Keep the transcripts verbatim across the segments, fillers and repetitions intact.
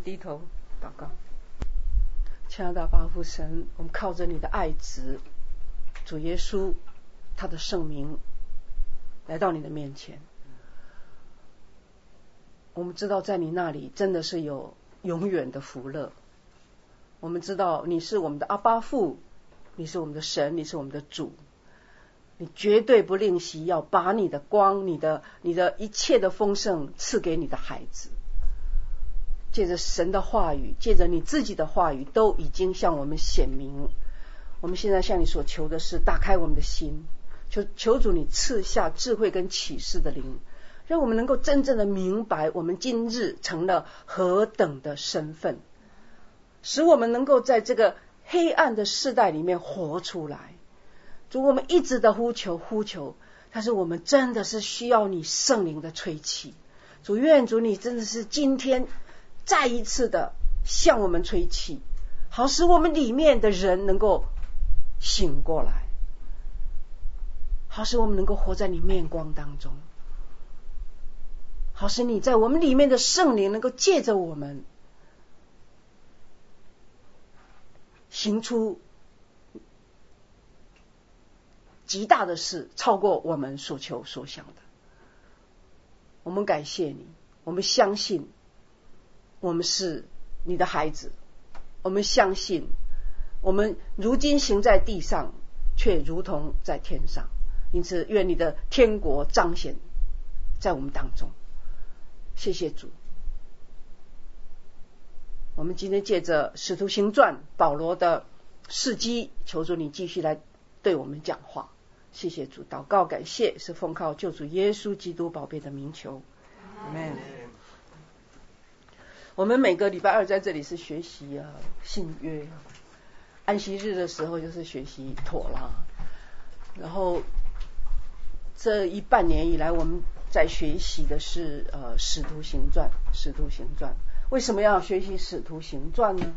低头祷告。亲爱的阿爸父神，我们靠着你的爱子主耶稣他的圣名来到你的面前。我们知道在你那里真的是有永远的福乐。我们知道你是我们的阿爸父，你是我们的神，你是我们的主，你绝对不吝惜要把你的光，你的你的一切的丰盛赐给你的孩子。借着神的话语，借着你自己的话语，都已经向我们显明。我们现在向你所求的是打开我们的心，求求主你赐下智慧跟启示的灵，让我们能够真正的明白我们今日成了何等的身份，使我们能够在这个黑暗的世代里面活出来。主，我们一直的呼求呼求，但是我们真的是需要你圣灵的吹气。主，愿主你真的是今天再一次的向我们吹气，好使我们里面的人能够醒过来，好使我们能够活在你面光当中，好使你在我们里面的圣灵能够借着我们行出极大的事，超过我们所求所想的。我们感谢你，我们相信我们是你的孩子，我们相信我们如今行在地上，却如同在天上。因此愿你的天国彰显在我们当中。谢谢主。我们今天借着使徒行传保罗的事迹，求主你继续来对我们讲话。谢谢主，祷告感谢是奉靠救主耶稣基督宝贝的名求， Amen。 我们每个礼拜二在这里是学习啊信约，安息日的时候就是学习妥拉，然后这一半年以来我们在学习的是呃使徒行传。使徒行传为什么要学习使徒行传呢？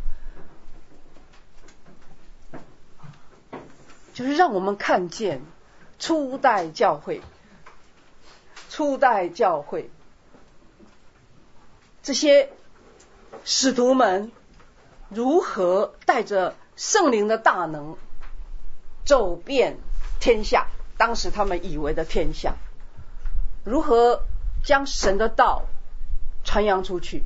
就是让我们看见初代教会初代教会这些使徒们如何带着圣灵的大能走遍天下，当时他们以为的天下，如何将神的道传扬出去，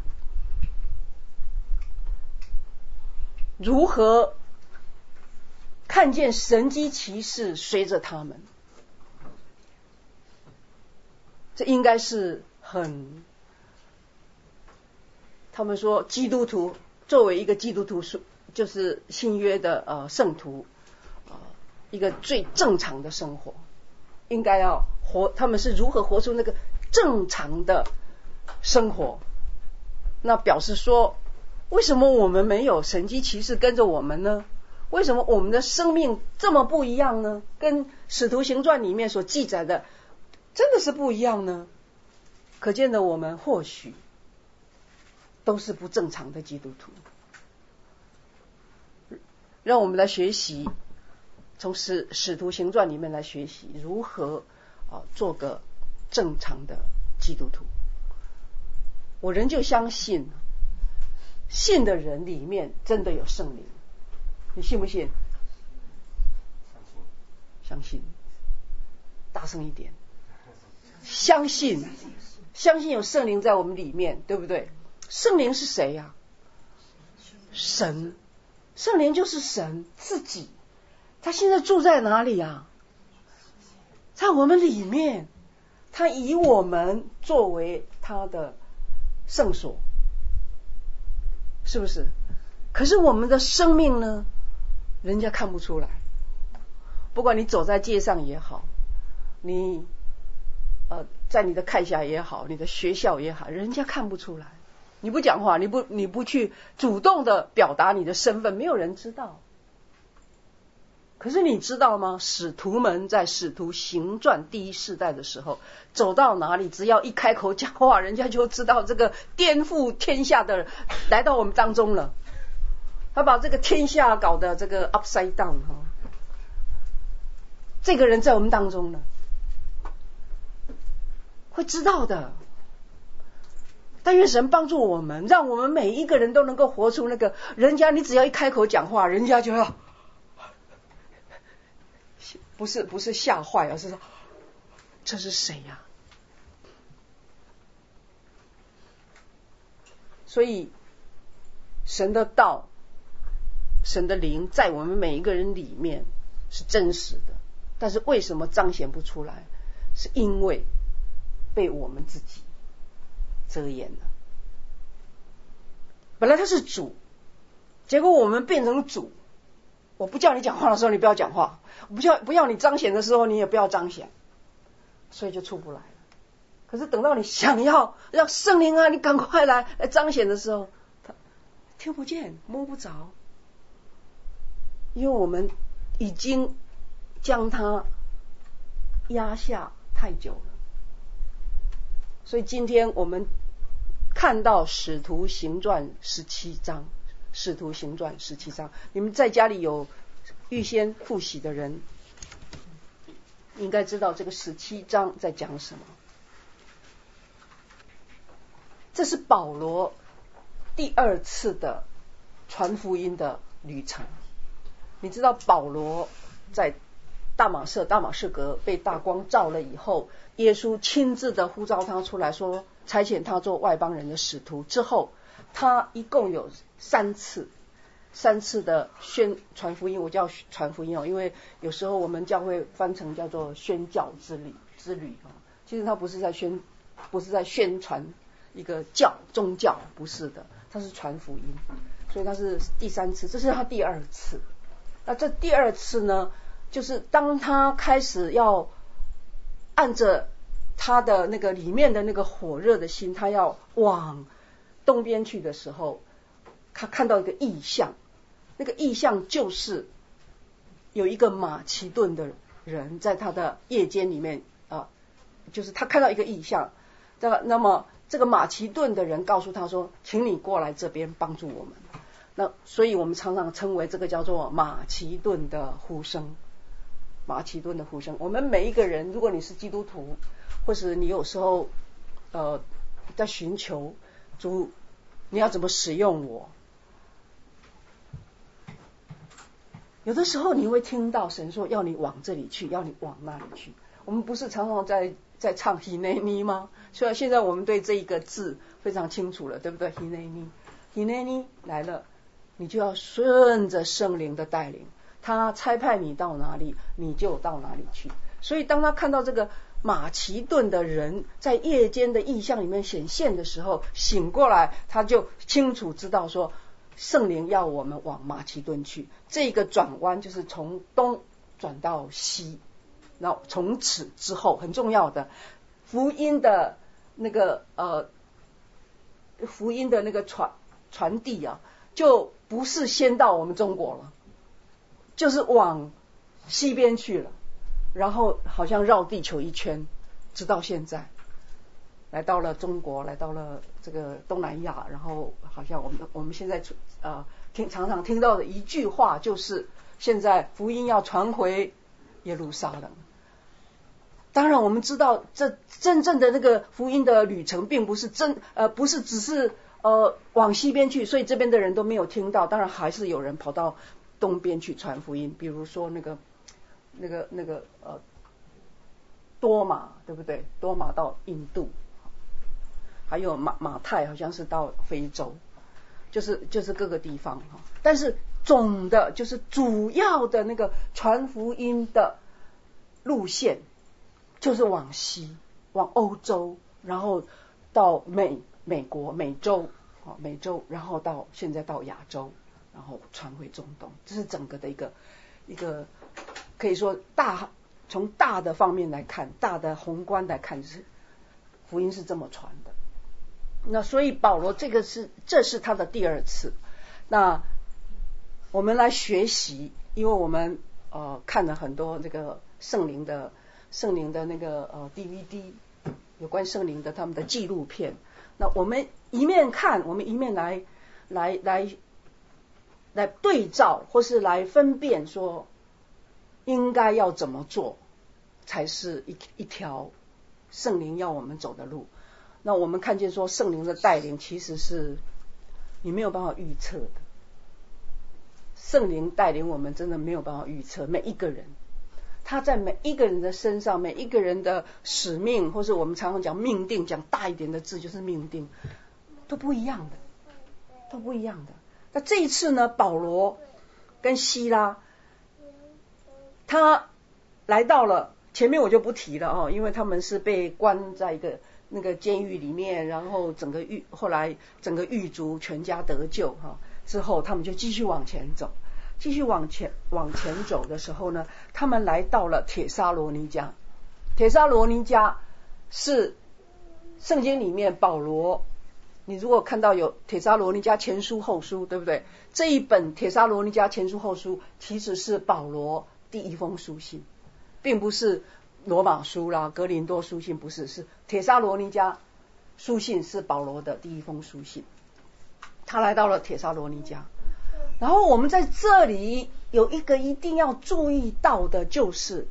如何看见神迹奇事随着他们。这应该是很，他们说基督徒作为一个基督徒就是新约的呃圣徒，呃一个最正常的生活，应该要活，他们是如何活出那个正常的生活。那表示说，为什么我们没有神迹奇事跟着我们呢？为什么我们的生命这么不一样呢？跟使徒行传里面所记载的真的是不一样呢？可见的我们或许都是不正常的基督徒。让我们来学习，从使使徒行传里面来学习如何啊做个正常的基督徒。我仍旧相信，信的人里面真的有圣灵。你信不信？相信。大声一点。相信，相信有圣灵在我们里面，对不对？圣灵是谁呀？神。圣灵就是神自己。他现在住在哪里呀？在我们里面。他以我们作为他的圣所，是不是？可是我们的生命呢，人家看不出来。不管你走在街上也好，你呃在你的看下也好，你的学校也好，人家看不出来。你不讲话，你不你不去主动的表达你的身份，没有人知道。可是你知道吗？使徒们在使徒行传第一世代的时候，走到哪里，只要一开口讲话，人家就知道这个颠覆天下的人来到我们当中了。他把这个天下搞得这个 upside down 哈，这个人在我们当中了，会知道的。 但愿神帮助我们，让我们每一个人都能够活出那个，人家你只要一开口讲话，人家就要不是不是吓坏，而是说这是谁呀、啊？所以神的道，神的灵在我们每一个人里面是真实的，但是为什么彰显不出来？是因为被我们自己遮掩了。本来他是主，结果我们变成主。我不叫你讲话的时候你不要讲话，我不叫不要你彰显的时候你也不要彰显，所以就出不来了。可是等到你想要让圣灵啊你赶快来来彰显的时候，他听不见摸不着，因为我们已经将他压下太久了。所以今天我们看到使徒行传十七章，使徒行传十七章，你们在家里有预先复习的人应该知道这个十七章在讲什么。这是保罗第二次的传福音的旅程。你知道保罗在大马色大马士革被大光照了以后，耶稣亲自的呼召他出来说，差遣他做外邦人的使徒之后，他一共有三次三次的宣传福音。我叫传福音哦，因为有时候我们教会翻成叫做宣教之旅之旅哦，其实他不是在宣不是在宣传一个教宗教，不是的，他是传福音，所以他是第三次，这是他第二次。那这第二次呢，就是当他开始要按着他的那个里面的那个火热的心，他要往东边去的时候，他看到一个异象，那个异象就是有一个马其顿的人在他的夜间里面啊，就是他看到一个异象，那么这个马其顿的人告诉他说，请你过来这边帮助我们。那所以我们常常称为这个叫做马其顿的呼声，马其顿的呼声。我们每一个人，如果你是基督徒，或是你有时候呃在寻求主，你要怎么使用我？有的时候你会听到神说要你往这里去，要你往那里去。我们不是常常在在唱 Hineni 吗？所以现在我们对这一个字非常清楚了，对不对？ Hineni Hineni 来了，你就要顺着圣灵的带领，他差派你到哪里你就到哪里去。所以当他看到这个马其顿的人在夜间的异象里面显现的时候，醒过来，他就清楚知道说圣灵要我们往马其顿去。这个转弯就是从东转到西，然后从此之后很重要的福音的那个呃福音的那个传传递啊，就不是先到我们中国了，就是往西边去了，然后好像绕地球一圈，直到现在来到了中国，来到了这个东南亚，然后好像我们我们现在呃听常常听到的一句话就是，现在福音要传回耶路撒冷。当然我们知道这真正的那个福音的旅程并不是真呃不是只是呃往西边去，所以这边的人都没有听到，当然还是有人跑到东边去传福音，比如说那个那个那个呃多马，对不对？多马到印度，还有马马太好像是到非洲，就是就是各个地方哈。但是总的就是主要的那个传福音的路线就是往西，往欧洲，然后到美美国、美洲啊，美洲，然后到现在到亚洲，然后传回中东。这是整个的一个一个可以说大从大的方面来看，大的宏观来看，是福音是这么传的。那所以保罗这个是这是他的第二次。那我们来学习，因为我们呃看了很多这个圣灵的圣灵的那个呃 D V D， 有关圣灵的他们的纪录片。那我们一面看，我们一面来来来来对照，或是来分辨说应该要怎么做才是一一条圣灵要我们走的路。 那我们看见说圣灵的带领其实是你没有办法预测的，圣灵带领我们真的没有办法预测，每一个人他在每一个人的身上，每一个人的使命，或是我们常常讲命定，讲大一点的字就是命定，都不一样的，都不一样的。那这一次呢，保罗跟希拉他来到了，前面我就不提了哦，因为他们是被关在一个那个监狱里面，然后整个狱后来整个狱卒全家得救哈、哦，之后他们就继续往前走。继续往前往前走的时候呢，他们来到了帖撒罗尼迦。帖撒罗尼迦是圣经里面保罗，你如果看到有帖撒罗尼迦前书后书，对不对？这一本帖撒罗尼迦前书后书其实是保罗第一封书信，并不是罗马书啦、格林多书信，不是，是帖撒罗尼迦书信是保罗的第一封书信。他来到了帖撒罗尼迦。然后我们在这里有一个一定要注意到的，就是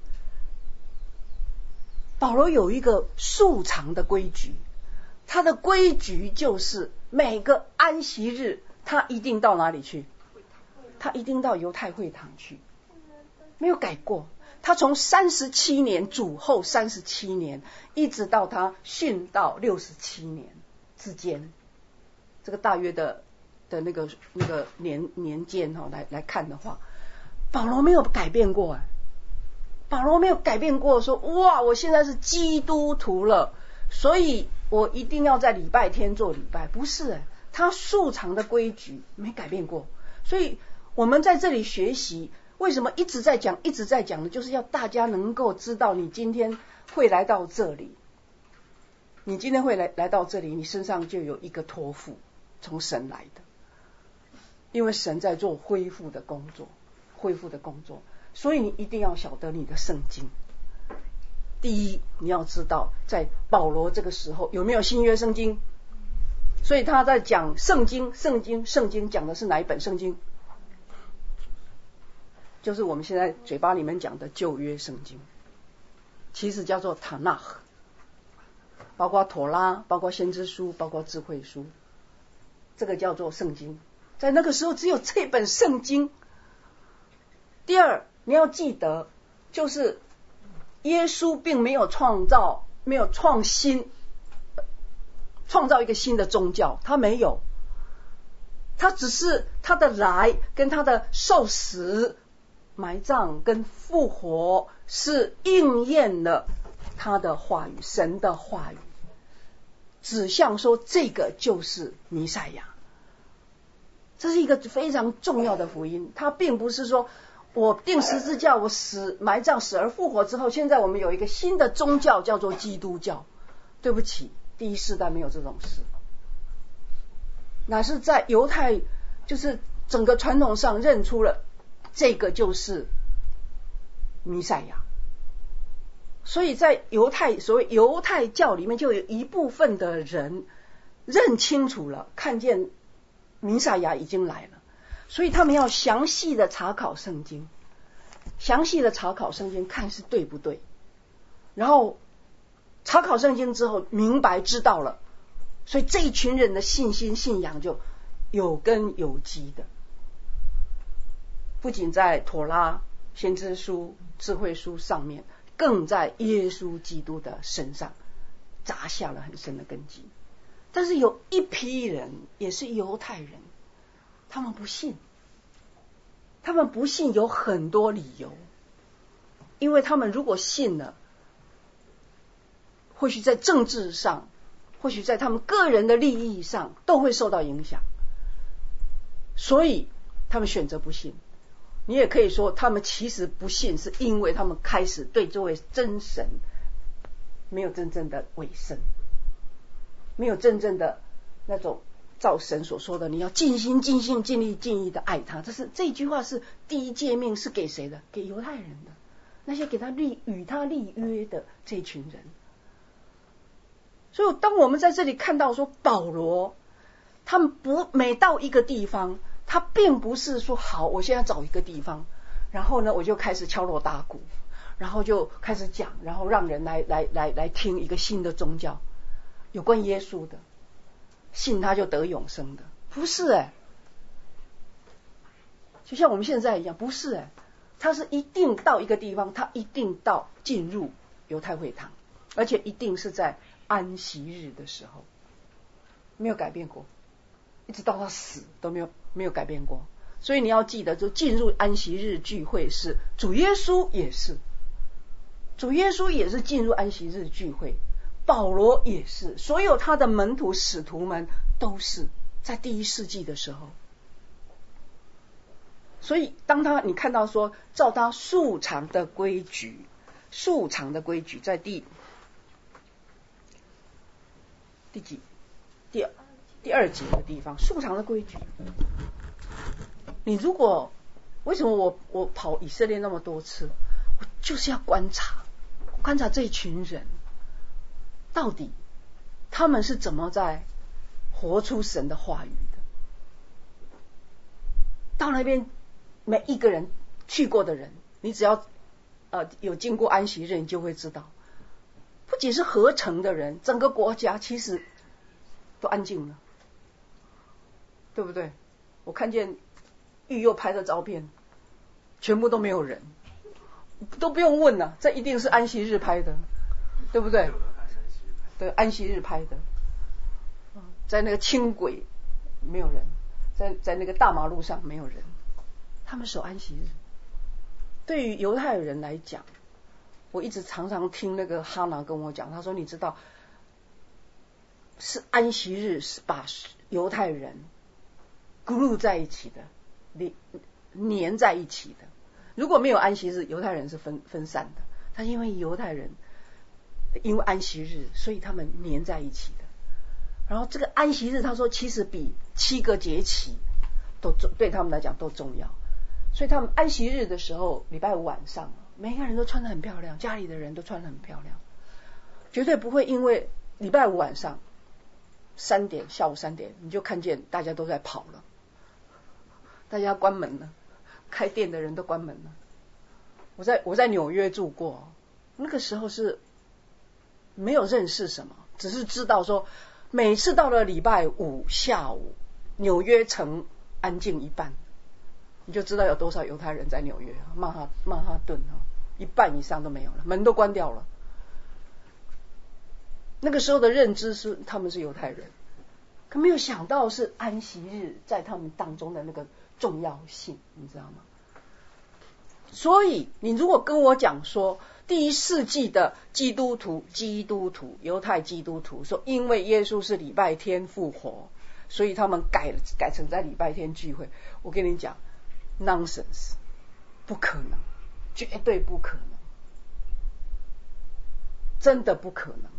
保罗有一个素常的规矩，他的规矩就是每个安息日他一定到哪里去？他一定到犹太会堂去，没有改过。他从三十七年主后三十七年，一直到他殉道六十七年之间，这个大约的的那个那个年年间哈、哦、来来看的话，保罗没有改变过哎，保罗没有改变过说哇，我现在是基督徒了，所以我一定要在礼拜天做礼拜，不是哎，他素常的规矩没改变过。所以我们在这里学习，为什么一直在讲一直在讲的，就是要大家能够知道，你今天会来到这里，你今天会来来到这里，你身上就有一个托付，从神来的。因为神在做恢复的工作，恢复的工作，所以你一定要晓得你的圣经。第一，你要知道在保罗这个时候有没有新约圣经，所以他在讲圣经，圣经，圣经讲的是哪一本圣经？就是我们现在嘴巴里面讲的旧约圣经，其实叫做塔纳赫，包括妥拉，包括先知书，包括智慧书，这个叫做圣经。在那个时候只有这本圣经。第二，你要记得，就是耶稣并没有创造，没有创新，创造一个新的宗教，他没有，他只是他的来跟他的受死、埋葬跟复活是应验了他的话语，神的话语，指向说这个就是弥赛亚。这是一个非常重要的福音，它并不是说我钉十字架，我死埋葬死而复活之后，现在我们有一个新的宗教叫做基督教。对不起，第一世代没有这种事，乃是在犹太就是整个传统上认出了这个就是弥赛亚。所以在犹太所谓犹太教里面，就有一部分的人认清楚了，看见弥赛亚已经来了，所以他们要详细的查考圣经，详细的查考圣经，看是对不对。然后查考圣经之后，明白知道了，所以这一群人的信心信仰就有根有基的。不仅在妥拉、先知书、智慧书上面，更在耶稣基督的身上扎下了很深的根基。但是有一批人也是犹太人，他们不信，他们不信有很多理由，因为他们如果信了，或许在政治上，或许在他们个人的利益上都会受到影响，所以他们选择不信。你也可以说他们其实不信，是因为他们开始对这位真神没有真正的委身，没有真正的那种照神所说的你要尽心尽性尽力尽意的爱他。这是这句话是第一诫命，是给谁的？给犹太人的，那些给他立与他立约的这群人。所以当我们在这里看到说保罗他们不每到一个地方，他并不是说好我现在找一个地方，然后呢我就开始敲锣打鼓，然后就开始讲，然后让人来来来来听一个新的宗教。 有关耶稣的，信他就得永生的，不是哎、欸，就像我们现在一样，不是哎、欸，他是一定到一个地方，他一定到进入犹太会堂，而且一定是在安息日的时候，没有改变过，一直到他死都没有没有改变过。所以你要记得，就进入安息日聚会是主耶稣也是，主耶稣也是进入安息日聚会，保罗也是，所有他的门徒使徒们都是在第一世纪的时候。所以当他你看到说照他素常的规矩，素常的规矩在第第几第二第二节的地方，素常的规矩。你如果为什么我我跑以色列那么多次，我就是要观察观察这一群人到底他们是怎么在活出神的话语的。到那边每一个人去过的人，你只要呃有经过安息日，你就会知道，不仅是合成的人，整个国家其实都安静了，对不对？我看见育幼拍的照片，全部都没有人，都不用问了，这一定是安息日拍的，对不对？对，安息日拍的，在那个轻轨没有人，在在那个大马路上没有人，他们守安息日。对于犹太人来讲，我一直常常听那个哈拿跟我讲，他说你知道，是安息日是把犹太人 glue 在一起的，粘在一起的。如果没有安息日，犹太人是分分散的。他因为犹太人因为安息日，所以他们粘在一起的。然后这个安息日，他说其实比七个节期都对他们来讲都重要。所以他们安息日的时候，礼拜五晚上，每个人都穿得很漂亮，家里的人都穿得很漂亮，绝对不会因为礼拜五晚上三点下午三点你就看见大家都在跑了，大家关门了，开店的人都关门了。我在我在纽约住过，那个时候是没有认识什么，只是知道说每次到了礼拜五下午，纽约城安静一半，你就知道有多少犹太人在纽约曼哈曼哈顿一半以上都没有了，门都关掉了。那个时候的认知是他们是犹太人，可没有想到是安息日在他们当中的那个重要性，你知道吗？所以你如果跟我讲说第一世纪的基督徒基督徒犹太基督徒说因为耶稣是礼拜天复活，所以他们改改成在礼拜天聚会，我跟你讲 nonsense， 不可能，绝对不可能，真的不可能。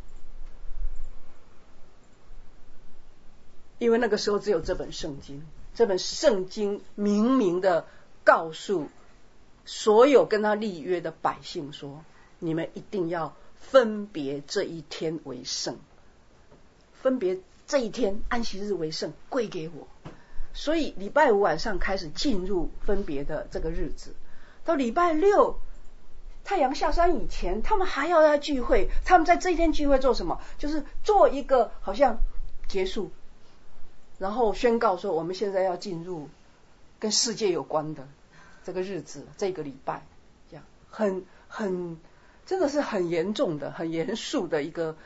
因为那个时候只有这本圣经，这本圣经明明的告诉所有跟他立约的百姓说，你们一定要分别这一天为圣，分别这一天安息日为圣，归给我。所以礼拜五晚上开始进入分别的这个日子，到礼拜六太阳下山以前，他们还要来聚会。他们在这一天聚会做什么？就是做一个好像结束，然后宣告说我们现在要进入跟世界有关的这个日子，这个礼拜，这样很很真的是很严重的、很严肃的一个，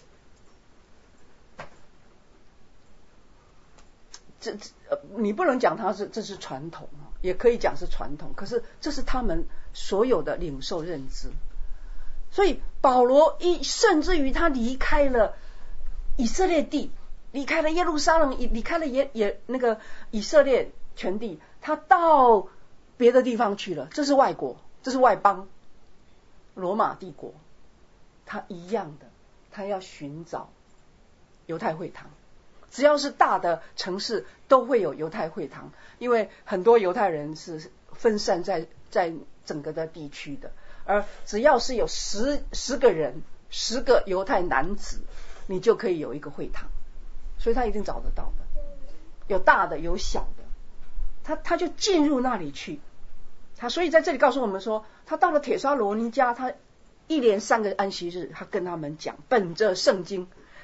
这这呃，你不能讲它是这是传统，也可以讲是传统，可是这是他们所有的领受认知。所以保罗一甚至于他离开了以色列地，离开了耶路撒冷，离开了也也那个以色列全地，他到别的地方去了，这是外国，这是外邦，罗马帝国，他一样的，他要寻找犹太会堂。只要是大的城市都会有犹太会堂，因为很多犹太人是分散在在整个的地区的，而只要是有十十个人，十个犹太男子，你就可以有一个会堂，所以他一定找得到的，有大的有小的，他他就进入那里去。他所以在这里告诉我们说，他到了帖撒罗尼迦，他一连三个安息日，他跟他们讲，本着圣经，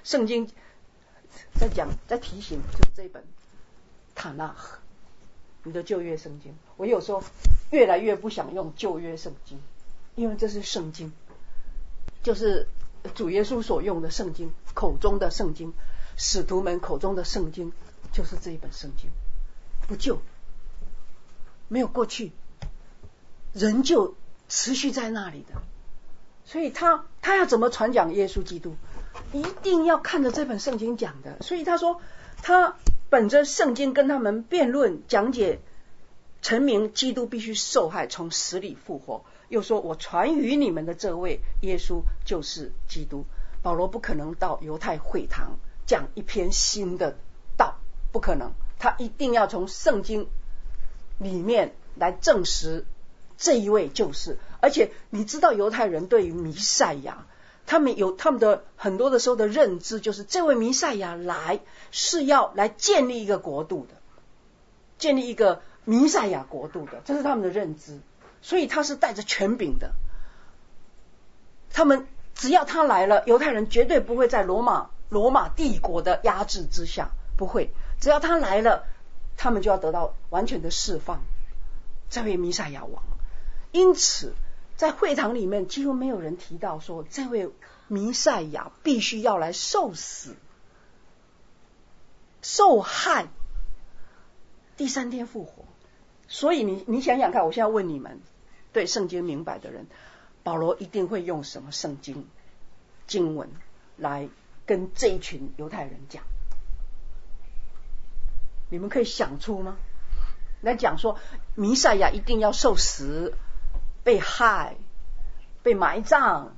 圣经在讲在提醒，就是这本塔纳赫，你的旧约圣经。我有时候越来越不想用旧约圣经，因为这是圣经，就是主耶稣所用的圣经，口中的圣经，使徒们口中的圣经，就是这一本圣经，不旧，没有过去，仍旧持续在那里的。所以他他要怎么传讲耶稣基督，一定要看着这本圣经讲的。所以他说他本着圣经跟他们辩论讲解，陈明基督必须受害，从死里复活。又说我传与你们的这位耶稣就是基督。保罗不可能到犹太会堂讲一篇新的道，不可能，他一定要从圣经里面来证实这一位就是。而且你知道犹太人对于弥赛亚，他们有他们的很多的时候的认知，就是这位弥赛亚来是要来建立一个国度的，建立一个弥赛亚国度的，这是他们的认知。所以他是带着权柄的，他们只要他来了，犹太人绝对不会在罗马罗马帝国的压制之下，不会，只要他来了，他们就要得到完全的释放，这位弥赛亚王。因此在会堂里面几乎没有人提到说这位弥赛亚必须要来受死受害，第三天复活。所以你你想想看，我现在问你们对圣经明白的人，保罗一定会用什么圣经经文来跟这一群犹太人讲？你们可以想出吗？来讲说弥赛亚一定要受死、被害、被埋葬。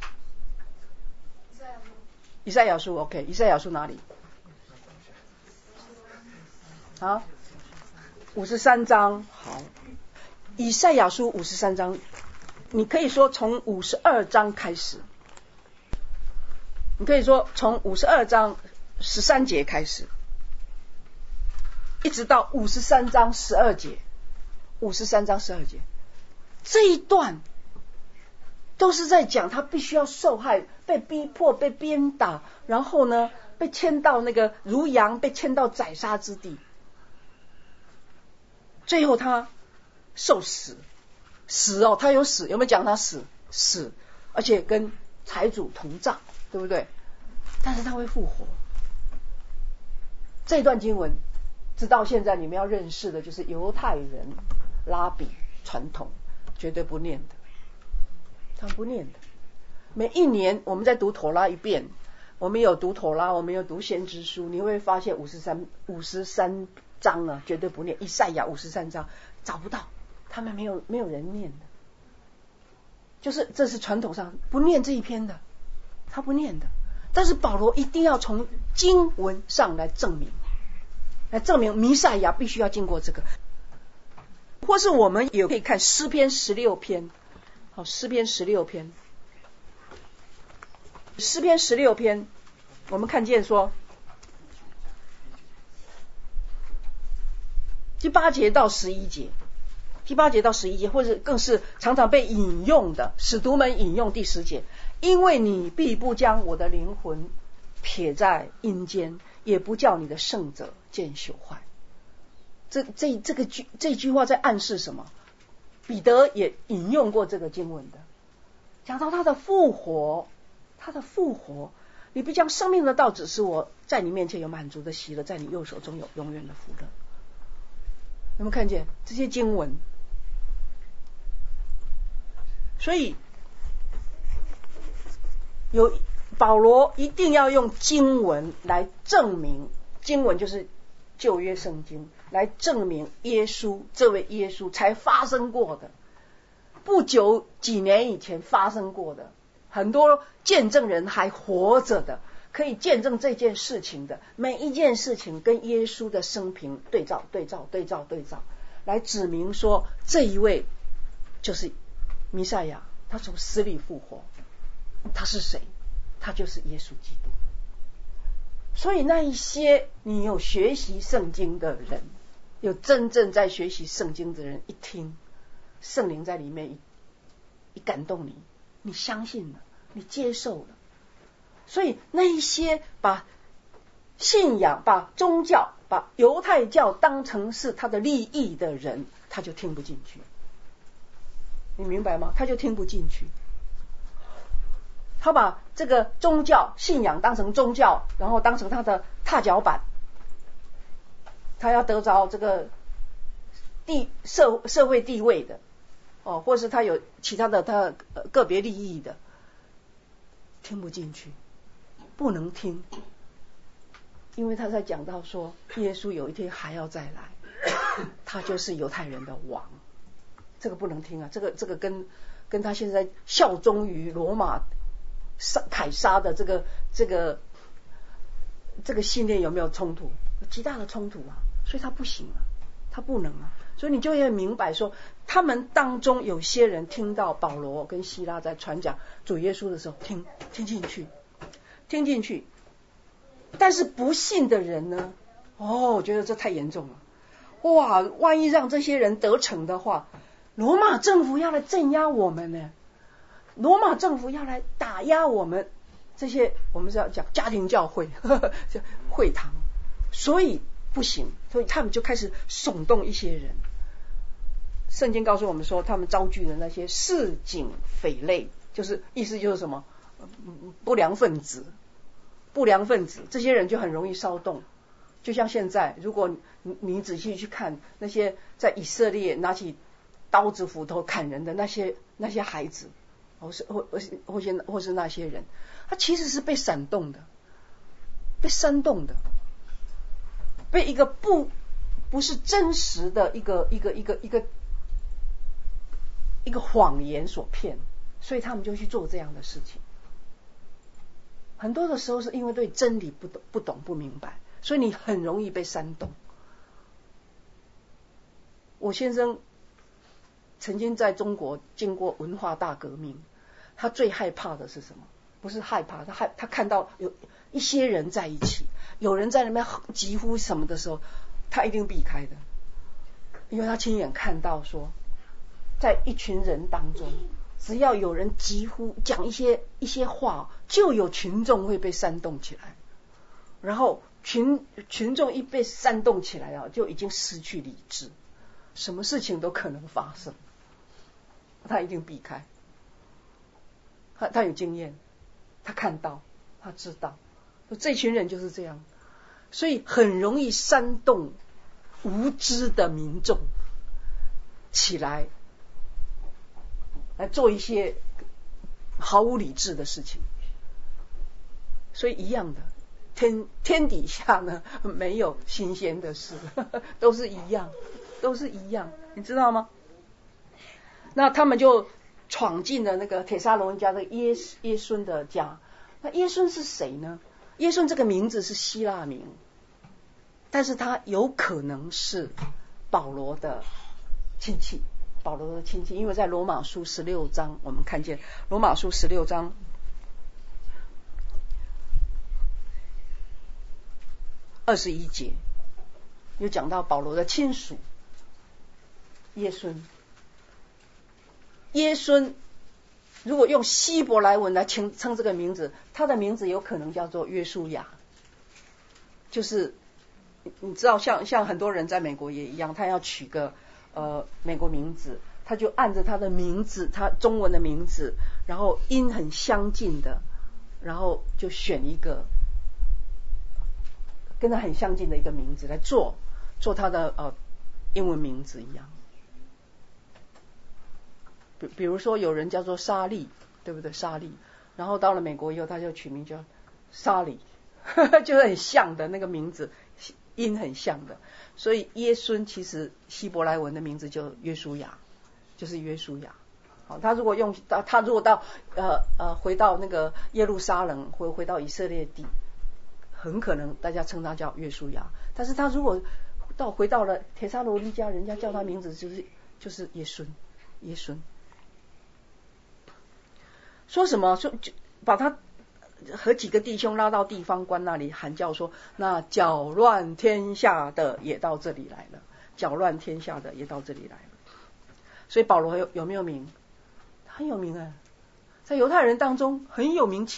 以赛亚书 OK， 以赛亚书哪里？好，五十三章。好，以赛亚书五十三章，你可以说从五十二章开始，你可以说从五十二章十三节开始，一直到五十三章十二节。五十三章十二节这一段都是在讲他必须要受害，被逼迫，被鞭打，然后呢被牵到那个如羊被牵到宰杀之地，最后他受死。死哦，他有死，有没有讲他死？死，而且跟财主同葬，对不对？但是他会复活。这段经文直到现在你们要认识的就是犹太人拉比传统绝对不念的，他不念的。每一年我们在读妥拉一遍，我们有读妥拉，我们有读先知书，你会发现五十三五十三章啊绝对不念，以赛亚五十三章找不到，他们没有没有人念的，就是这是传统上不念这一篇的，他不念的。但是保罗一定要从经文上来证明，来证明弥赛亚必须要经过这个。或是我们也可以看诗篇十六篇，好，诗篇十六篇，诗篇十六篇，我们看见说第八节到十一节，第八节到十一节，或者更是常常被引用的，使徒们引用第十节，因为你必不将我的灵魂撇在阴间，也不叫你的圣者见朽坏。这这这个句这句话在暗示什么？彼得也引用过这个经文的，讲到他的复活，他的复活，你必将生命的道指示我，在你面前有满足的喜乐，在你右手中有永远的福乐。有没有看见这些经文？所以有保罗一定要用经文来证明，经文就是旧约圣经，来证明耶稣，这位耶稣才发生过的，不久几年以前发生过的，很多见证人还活着的，可以见证这件事情的，每一件事情跟耶稣的生平对照对照对照对照，来指明说这一位就是弥赛亚，他从死里复活，他是谁？他就是耶稣基督。所以那一些你有学习圣经的人，有真正在学习圣经的人，一听圣灵在里面一一感动你，你相信了，你接受了， 所以那一些把信仰、把宗教、把犹太教当成是他的利益的人，他就听不进去。你明白吗？他就听不进去。他把这个宗教信仰当成宗教，然后当成他的踏脚板，他要得着这个地社社会地位的哦，或是他有其他的他个别利益的，听不进去，不能听，因为他在讲到说耶稣有一天还要再来，他就是犹太人的王，这个不能听啊，这个这个跟跟他现在效忠于罗马凯撒的这个这个这个信念有没有冲突？极大的冲突啊，所以他不行啊，他不能啊，所以你就会明白说，他们当中有些人听到保罗跟希拉在传讲主耶稣的时候，听听进去，听进去，但是不信的人呢？哦，我觉得这太严重了，哇！万一让这些人得逞的话，罗马政府要来镇压我们呢。罗马政府要来打压我们这些，我们是要讲家庭教会呵呵会堂，所以不行，所以他们就开始耸动一些人。圣经告诉我们说，他们招聚的那些市井匪类，就是意思就是什么不良分子，不良分子，这些人就很容易骚动。就像现在，如果你你仔细去看那些在以色列拿起刀子斧头砍人的那些那些孩子。或是或或是或是或是那些人，他其实是被煽动的，被煽动的，被一个不不是真实的一个一个一个一个一个谎言所骗，所以他们就去做这样的事情。很多的时候是因为对真理不懂不懂不明白，所以你很容易被煽动。我先生曾经在中国经过文化大革命，他最害怕的是什么？不是害怕，他害他看到有一些人在一起，有人在那边疾呼什么的时候，他一定避开的，因为他亲眼看到说，在一群人当中，只要有人疾呼讲一些一些话，就有群众会被煽动起来，然后群群众一被煽动起来啊，就已经失去理智，什么事情都可能发生，他一定避开。他他有经验，他看到，他知道，这群人就是这样，所以很容易煽动无知的民众起来，来做一些毫无理智的事情。所以一样的，天天底下呢没有新鲜的事，都是一样，都是一样，你知道吗？那他们就闯进了那个帖撒罗尼迦的耶耶孙的家。那耶孙是谁呢？耶孙这个名字是希腊名，但是他有可能是保罗的亲戚，保罗的亲戚，因为在罗马书十六章，我们看见罗马书十六章二十一节，有讲到保罗的亲属耶孙。耶孙如果用希伯来文来称称这个名字，他的名字有可能叫做约书亚，就是你知道像像很多人在美国也一样，他要取个呃美国名字，他就按着他的名字，他中文的名字，然后音很相近的，然后就选一个跟他很相近的一个名字来做做他的呃英文名字一样。比比如说有人叫做沙利，对不对？沙利，然后到了美国以后，他就取名叫沙利，就是很像的那个名字，音很像的。所以耶孙其实希伯来文的名字就约书亚，就是约书亚。好，他如果用他如果到呃呃回到那个耶路撒冷，或回到以色列地，很可能大家称他叫约书亚。但是他如果到回到了帖撒罗尼迦，人家叫他名字就是就是耶孙，耶孙。说什么？说就把他和几个弟兄拉到地方官那里喊叫说：“那搅乱天下的也到这里来了，搅乱天下的也到这里来了。”所以保罗有有没有名？很有名啊，在犹太人当中很有名气的。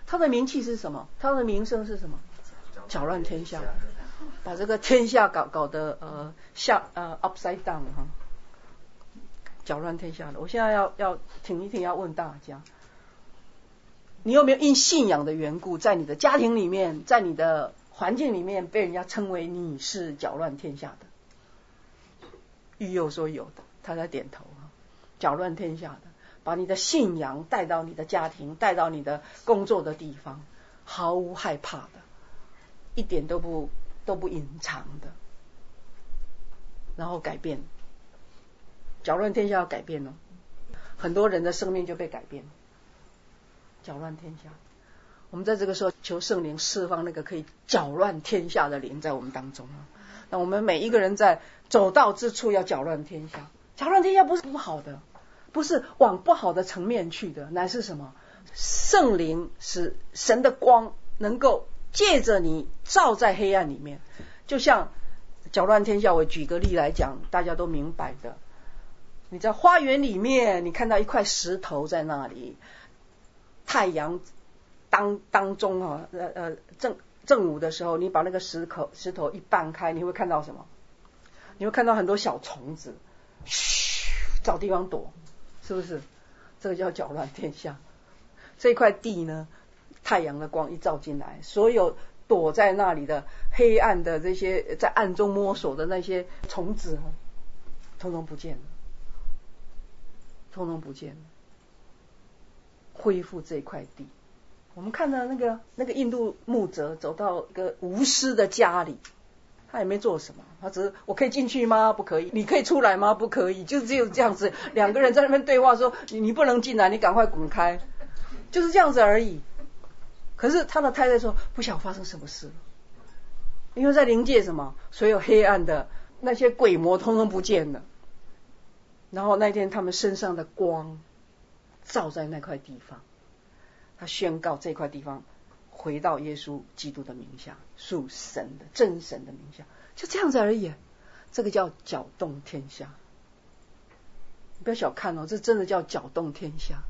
他的名气是什么？他的名声是什么？搅乱天下，把这个天下搞搞得呃下呃 upside down 哈，搅乱天下的。我现在要要停一停，要问大家，你有没有因信仰的缘故，在你的家庭里面，在你的环境里面，被人家称为你是搅乱天下的？玉佑说有的，他在点头啊，搅乱天下的，把你的信仰带到你的家庭，带到你的工作的地方，毫无害怕的，一点都不都不隐藏的，然后改变，搅乱天下要改变哦，很多人的生命就被改变，搅乱天下。我们在这个时候求圣灵释放那个可以搅乱天下的灵在我们当中啊。那我们每一个人在走到之处要搅乱天下，搅乱天下不是不好的，不是往不好的层面去的，乃是什么？圣灵使神的光能够借着你照在黑暗里面，就像搅乱天下，我举个例来讲，大家都明白的。你在花园里面，你看到一块石头在那里，太阳当当中啊，呃呃正正午的时候，你把那个石头石头一半开，你会看到什么？你会看到很多小虫子，嘘，找地方躲，是不是？这个叫搅乱天下。这块地呢，太阳的光一照进来，所有躲在那里的黑暗的这些在暗中摸索的那些虫子，通通不见了，通通不见了，恢复这块地。我们看到那个那个印度牧者走到一个巫师的家里，他也没做什么，他只是我可以进去吗？不可以。你可以出来吗？不可以。就只有这样子，两个人在那边对话说，你你不能进来，你赶快滚开，就是这样子而已。可是他的太太说，不晓得发生什么事了，因为在灵界什么，所有黑暗的那些鬼魔通通不见了。然后那天他们身上的光照在那块地方，他宣告这块地方回到耶稣基督的名下，属神的真神的名下，就这样子而已。这个叫搅动天下，你不要小看哦，这真的叫搅动天下。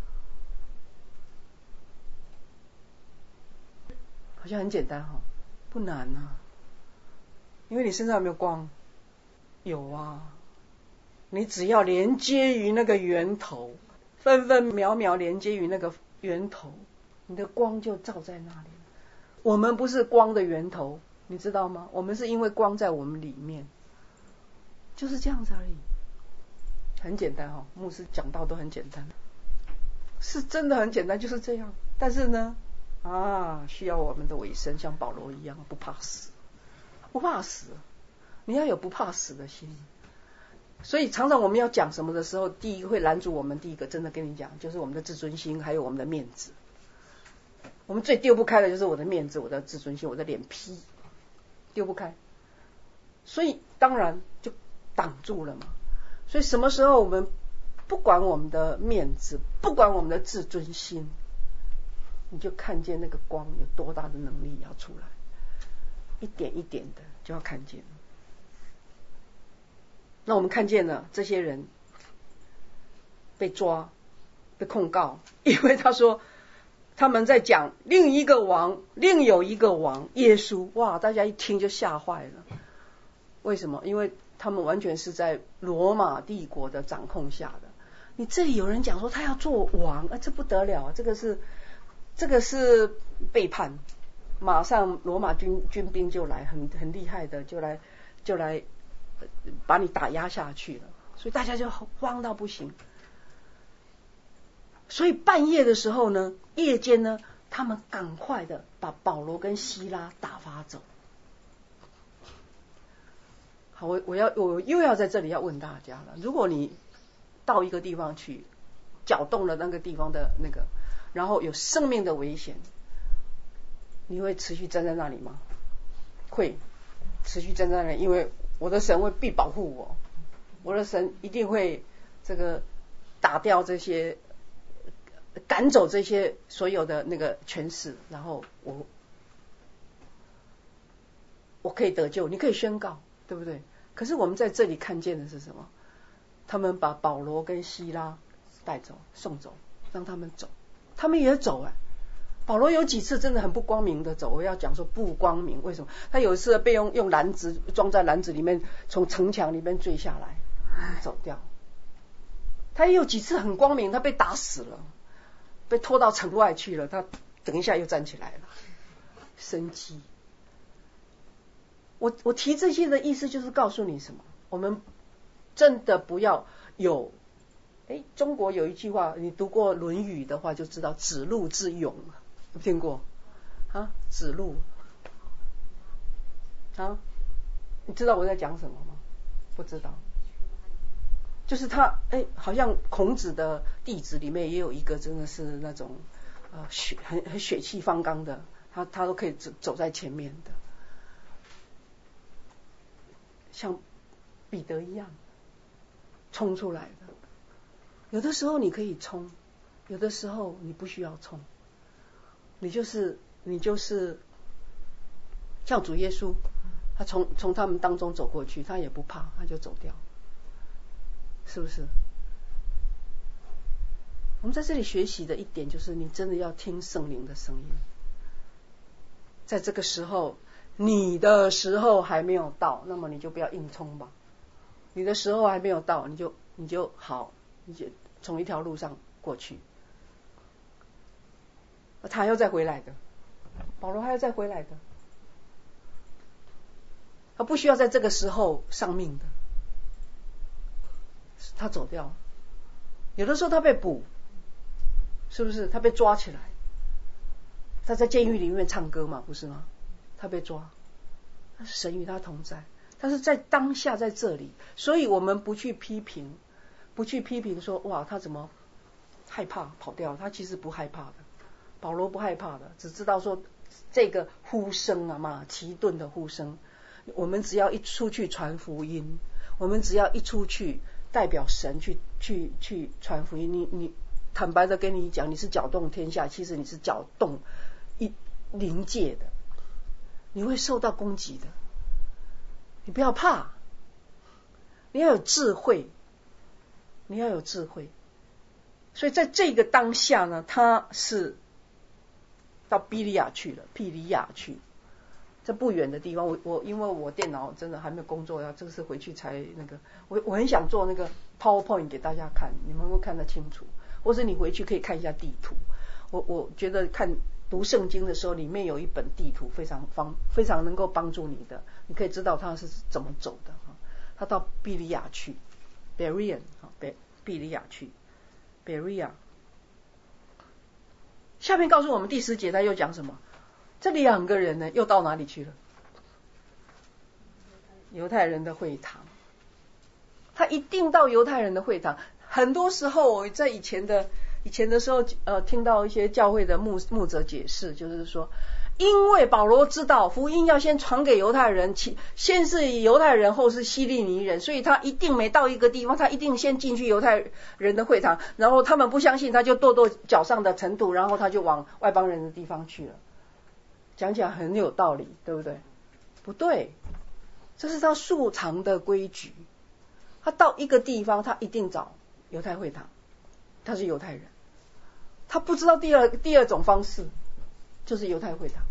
好像很简单哈、哦，不难啊，因为你身上有没有光？有啊，你只要连接于那个源头，分分秒秒连接于那个源头，你的光就照在那里。我们不是光的源头，你知道吗？我们是因为光在我们里面，就是这样子而已，很简单哈、哦。牧师讲道都很简单，是真的很简单，就是这样。但是呢，啊，需要我们的尾声，像保罗一样，不怕死，不怕死，你要有不怕死的心。所以常常我们要讲什么的时候，第一个会拦阻我们，第一个真的跟你讲，就是我们的自尊心，还有我们的面子。我们最丢不开的就是我的面子，我的自尊心，我的脸皮，丢不开。所以当然就挡住了嘛。所以什么时候我们不管我们的面子，不管我们的自尊心，你就看见那个光有多大的能力要出来，一点一点的就要看见。那我们看见了这些人被抓被控告，因为他说他们在讲另一个王，另有一个王耶稣。哇，大家一听就吓坏了。为什么？因为他们完全是在罗马帝国的掌控下的。你这里有人讲说他要做王，啊，这不得了啊，这个是这个是背叛，马上罗马军军兵就来，很很厉害的，就来就来把你打压下去了。所以大家就慌到不行。所以半夜的时候呢，夜间呢，他们赶快的把保罗跟希拉打发走。好，我我要我又要在这里要问大家了，如果你到一个地方去，搅动了那个地方的那个，然后有生命的危险，你会持续站在那里吗？会持续站在那里，因为我的神会必保护我，我的神一定会这个打掉这些，赶走这些所有的那个权势，然后我我可以得救，你可以宣告，对不对？可是我们在这里看见的是什么？他们把保罗跟希拉带走，送走，让他们走，他们也走啊， 保罗有几次真的很不光明的走，我要讲说不光明，为什么？他有一次被用用篮子装在篮子里面，从城墙里面坠下来走掉。他也有几次很光明，他被打死了，被拖到城外去了，他等一下又站起来了，生机。我我提这些的意思就是告诉你什么？我们真的不要有，哎，中国有一句话，你读过《论语》的话就知道，子路之勇，有听过啊？子路啊，你知道我在讲什么吗？不知道。就是他，哎，好像孔子的弟子里面也有一个，真的是那种呃血很很血气方刚的，他他都可以走走在前面的，像彼得一样冲出来的。有的时候你可以冲，有的时候你不需要冲，你就是你就是像主耶稣，他从从他们当中走过去，他也不怕，他就走掉。是不是？我们在这里学习的一点就是，你真的要听圣灵的声音。在这个时候，你的时候还没有到，那么你就不要硬冲吧。你的时候还没有到，你就你就好，你就从一条路上过去。他还要再回来的，保罗还要再回来的，他不需要在这个时候丧命的。他走掉了，有的时候他被捕，是不是？他被抓起来，他在监狱里面唱歌嘛，不是吗？他被抓，他是神与他同在，他是在当下在这里，所以我们不去批评，不去批评说哇他怎么害怕跑掉了，他其实不害怕的，保罗不害怕的，只知道说这个呼声啊嘛，奇顿的呼声，我们只要一出去传福音，我们只要一出去。代表神去去去传福音，你你坦白的跟你讲，你是搅动天下，其实你是搅动一灵界的，你会受到攻击的，你不要怕，你要有智慧，你要有智慧。所以在这个当下呢，他是到比利亚去了，比利亚去。在不远的地方，我我因为我电脑真的还没有工作，要这次回去才那个，我我很想做那个 PowerPoint 给大家看，你们会看得清楚，或者你回去可以看一下地图。我我觉得看读圣经的时候，里面有一本地图非常方非常能够帮助你的，你可以知道他是怎么走的。他到比利亚去 ，Berean 啊，比比利亚去 ，Berea。下面告诉我们第十节他又讲什么？这两个人呢，又到哪里去了？犹太人的会堂。他一定到犹太人的会堂。很多时候，我在以前的以前的时候，呃，听到一些教会的牧牧者解释，就是说，因为保罗知道福音要先传给犹太人，其先是犹太人，后是希利尼人，所以他一定每到一个地方，他一定先进去犹太人的会堂，然后他们不相信，他就跺跺脚上的尘土，然后他就往外邦人的地方去了。讲起来很有道理，对不对？不对，这是他素常的规矩。他到一个地方，他一定找犹太会堂，他是犹太人，他不知道第二第二种方式，就是犹太会堂。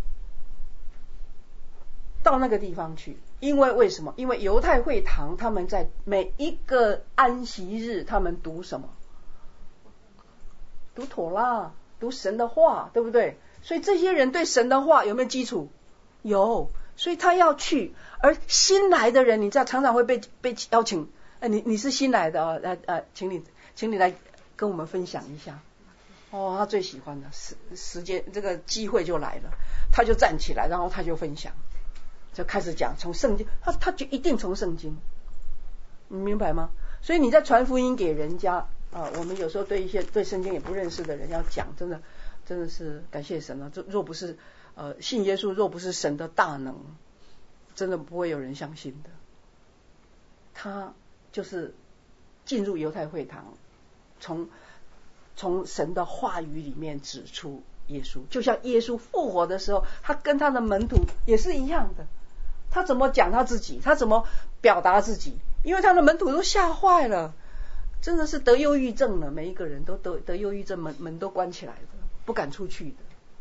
到那个地方去，因为为什么？因为犹太会堂他们在每一个安息日，他们读什么？读妥拉，读神的话，对不对？所以这些人对神的话有没有基础？有，所以他要去。而新来的人，你知道常常会被被邀请，呃、你你是新来的啊，呃呃，请你请你来跟我们分享一下。哦，他最喜欢的时时间，这个机会就来了，他就站起来，然后他就分享，就开始讲从圣经，他他就一定从圣经，你明白吗？所以你在传福音给人家啊、呃，我们有时候对一些对圣经也不认识的人要讲，真的。真的是感谢神啊！这若不是呃信耶稣，若不是神的大能，真的不会有人相信的。他就是进入犹太会堂，从从神的话语里面指出耶稣，就像耶稣复活的时候，他跟他的门徒也是一样的。他怎么讲他自己，他怎么表达自己，因为他的门徒都吓坏了，真的是得忧郁症了，每一个人都得得忧郁症，门门都关起来的。不敢出去的，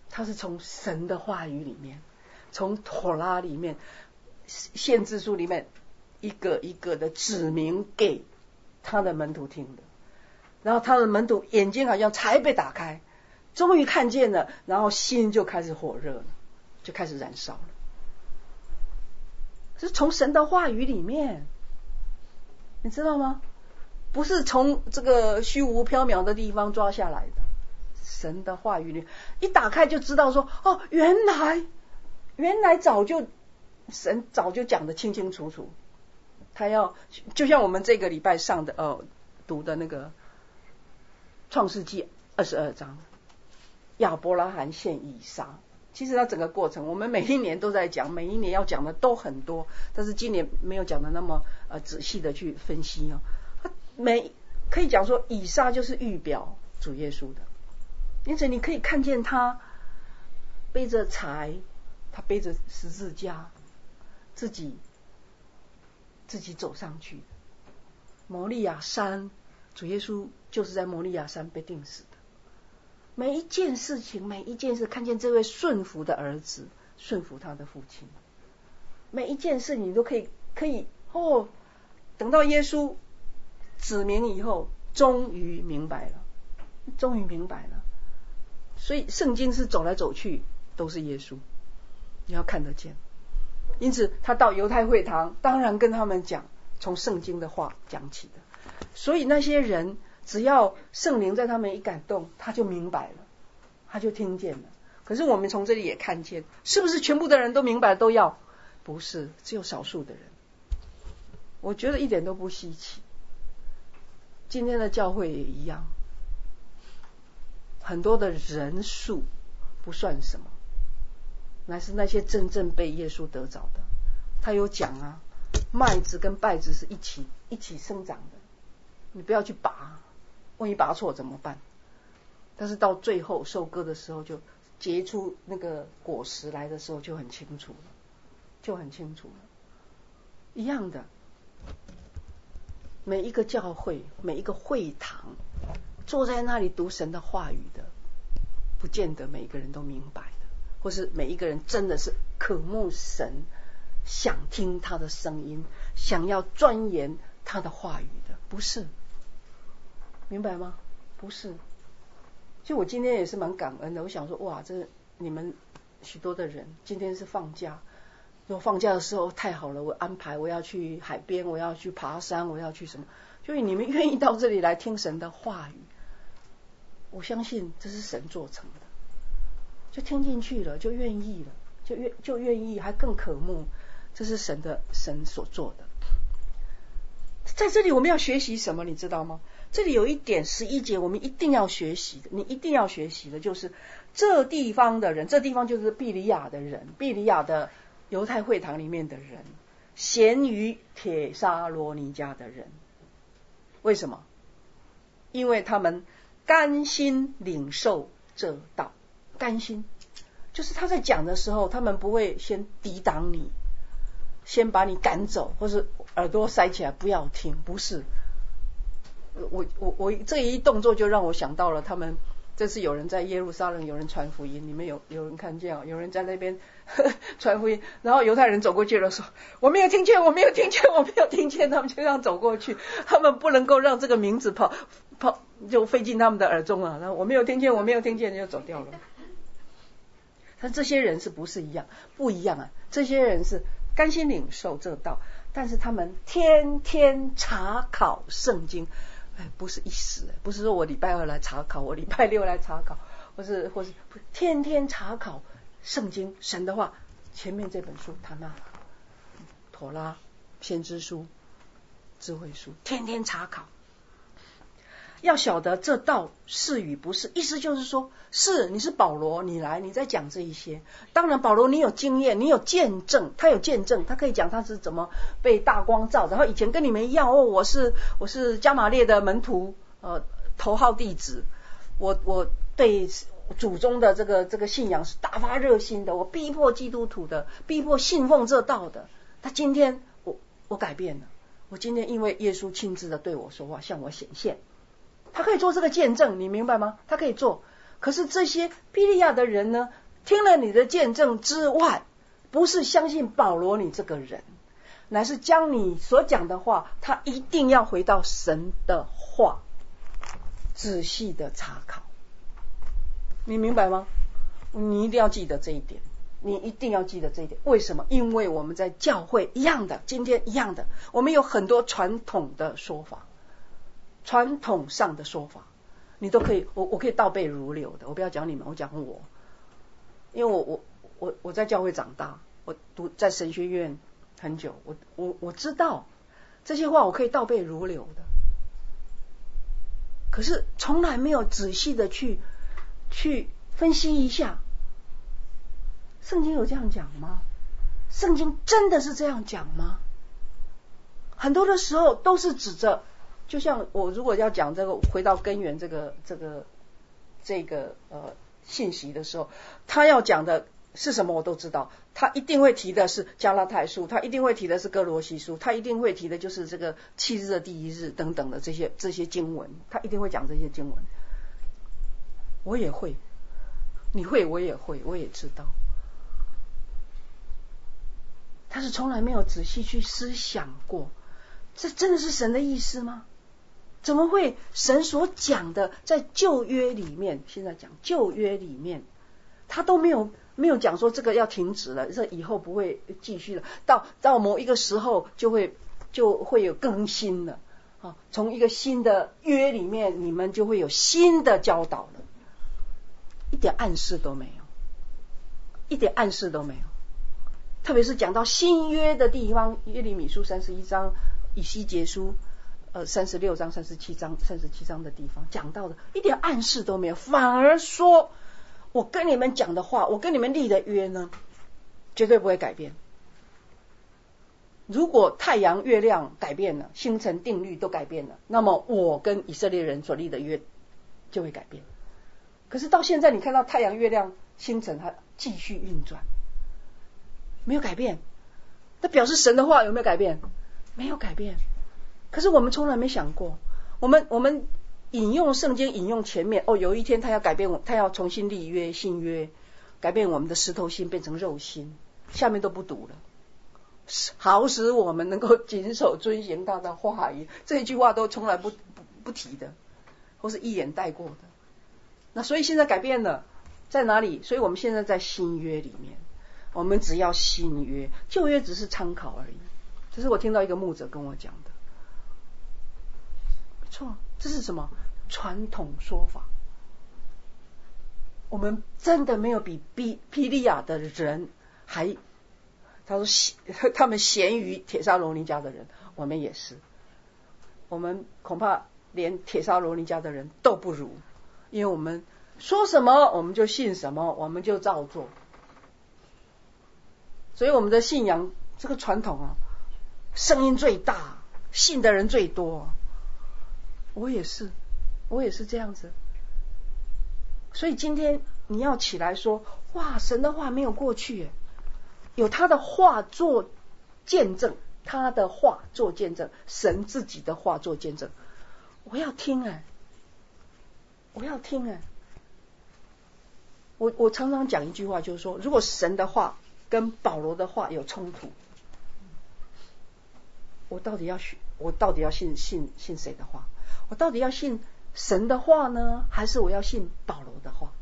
他是从神的话语里面，从妥拉里面，先知书里面一个一个的指明给他的门徒听的。然后他的门徒眼睛好像才被打开，终于看见了，然后心就开始火热了，就开始燃烧了。是从神的话语里面，你知道吗？不是从这个虚无缥缈的地方抓下来的。神的话语里一打开就知道说，哦，原来原来早就神早就讲得清清楚楚。他要就像我们这个礼拜上的呃读的那个创世纪二十二章，亚伯拉罕献以撒。其实它整个过程我们每一年都在讲，每一年要讲的都很多，但是今年没有讲的那么呃仔细的去分析哦。每可以讲说以撒就是预表主耶稣的，因此你可以看见他背着柴，他背着十字架，自己自己走上去。摩利亚山，主耶稣就是在摩利亚山被钉死的。每一件事情，每一件事，看见这位顺服的儿子顺服他的父亲，每一件事你都可以可以哦。等到耶稣指明以后，终于明白了，终于明白了。所以圣经是走来走去都是耶稣，你要看得见。因此他到犹太会堂，当然跟他们讲从圣经的话讲起的。所以那些人只要圣灵在他们一感动，他就明白了，他就听见了。可是我们从这里也看见，是不是全部的人都明白都要？不是，只有少数的人。我觉得一点都不稀奇。今天的教会也一样，很多的人数不算什么，乃是那些真正被耶稣得着的。他有讲啊，麦子跟稗子是一起一起生长的，你不要去拔，万一拔错怎么办？但是到最后收割的时候，就结出那个果实来的时候就很清楚了，就很清楚了。一样的，每一个教会，每一个会堂，坐在那里读神的话语的，不见得每一个人都明白的，或是每一个人真的是渴慕神，想听他的声音，想要钻研他的话语的，不是，明白吗？不是。就我今天也是蛮感恩的，我想说，哇，这你们许多的人今天是放假，如果放假的时候太好了，我安排我要去海边，我要去爬山，我要去什么，就是你们愿意到这里来听神的话语，我相信这是神做成的，就听进去了，就愿意了，就愿就愿意，还更渴慕，这是神的神所做的。在这里我们要学习什么，你知道吗？这里有一点十一节我们一定要学习的，你一定要学习的就是这地方的人，这地方就是庇哩亚的人，庇哩亚的犹太会堂里面的人，咸于帖撒罗尼迦的人。为什么？因为他们甘心领受这道，甘心就是他在讲的时候，他们不会先抵挡你，先把你赶走，或是耳朵塞起来不要听，不是。我我我这一动作就让我想到了他们这次有人在耶路撒冷有人传福音，你们有有人看见啊？有人在那边呵呵传福音，然后犹太人走过去了说我没有听见，我没有听见，我没有听见，他们就这样走过去，他们不能够让这个名字跑跑就飞进他们的耳中啊，然后我没有听见，我没有听见就走掉了。但这些人是不是一样？不一样啊！这些人是甘心领受这道，但是他们天天查考圣经。哎，不是一时，不是说我礼拜二来查考，我礼拜六来查考，或是或是天天查考圣经神的话。前面这本书他那妥拉、先知书、智慧书，天天查考。要晓得这道是与不是，意思就是说，是你是保罗，你来你在讲这一些。当然保罗你有经验，你有见证，他有见证，他可以讲他是怎么被大光照，然后以前跟你们一样哦，我是我是加玛列的门徒，呃，头号弟子，我我对祖宗的这个这个信仰是大发热心的，我逼迫基督徒的，逼迫信奉这道的。他今天我我改变了，我今天因为耶稣亲自的对我说话，向我显现。他可以做这个见证，你明白吗？他可以做。可是这些庇哩亚的人呢， 听了你的见证之外，不是相信保罗你这个人，乃是将你所讲的话，他一定要回到神的话，仔细的查考。你明白吗？你一定要记得这一点，你一定要记得这一点。为什么？因为我们在教会一样的，今天一样的，我们有很多传统的说法，传统上的说法，你都可以，我我可以倒背如流的。我不要讲你们，我讲我，因为我我我我在教会长大，我读在神学院很久，我我我知道这些话，我可以倒背如流的。可是从来没有仔细的去去分析一下，圣经有这样讲吗？圣经真的是这样讲吗？很多的时候都是指着，就像我如果要讲这个回到根源这个这个这个呃信息的时候，他要讲的是什么我都知道，他一定会提的是加拉太书，他一定会提的是哥罗西书，他一定会提的就是这个七日的第一日等等的这些这些经文，他一定会讲这些经文。我也会，你会，我也会，我也知道。他是从来没有仔细去思想过，这真的是神的意思吗？怎么会神所讲的在旧约里面，现在讲旧约里面，他都没有没有讲说这个要停止了，这以后不会继续了，到到某一个时候就会就会有更新了啊！从一个新的约里面，你们就会有新的教导了，一点暗示都没有，一点暗示都没有。特别是讲到新约的地方，耶利米书三十一章，以西结书呃三十六章、三十七章、三十七章的地方讲到的，一点暗示都没有，反而说我跟你们讲的话，我跟你们立的约呢，绝对不会改变。如果太阳、月亮改变了，星辰定律都改变了，那么我跟以色列人所立的约就会改变。可是到现在，你看到太阳、月亮、星辰它继续运转，没有改变，那表示神的话有没有改变？没有改变。可是我们从来没想过，我们我们引用圣经，引用前面，哦，有一天他要改变我，他要重新立约、新约，改变我们的石头心变成肉心，下面都不读了，好使我们能够谨守遵行他的话语，这一句话都从来不不不提的，或是一眼带过的。那所以现在改变了，在哪里？所以我们现在在新约里面。我们只要新约，旧约只是参考而已。这是我听到一个牧者跟我讲的，没错，这是什么传统说法？我们真的没有比比庇利亚的人还，他说他们咸于帖撒罗尼迦的人，我们也是，我们恐怕连帖撒罗尼迦的人都不如，因为我们说什么我们就信什么，我们就照做。所以我们的信仰这个传统啊，声音最大，信的人最多。我也是，我也是这样子。所以今天你要起来说，哇，神的话没有过去耶，有他的话做见证，他的话做见证，神自己的话做见证。我要听哎，我要听哎。我我常常讲一句话，就是说，如果神的话跟保罗的话有冲突，我到底要信，我到底要信信信谁的话？我到底要信神的话呢，还是我要信保罗的话？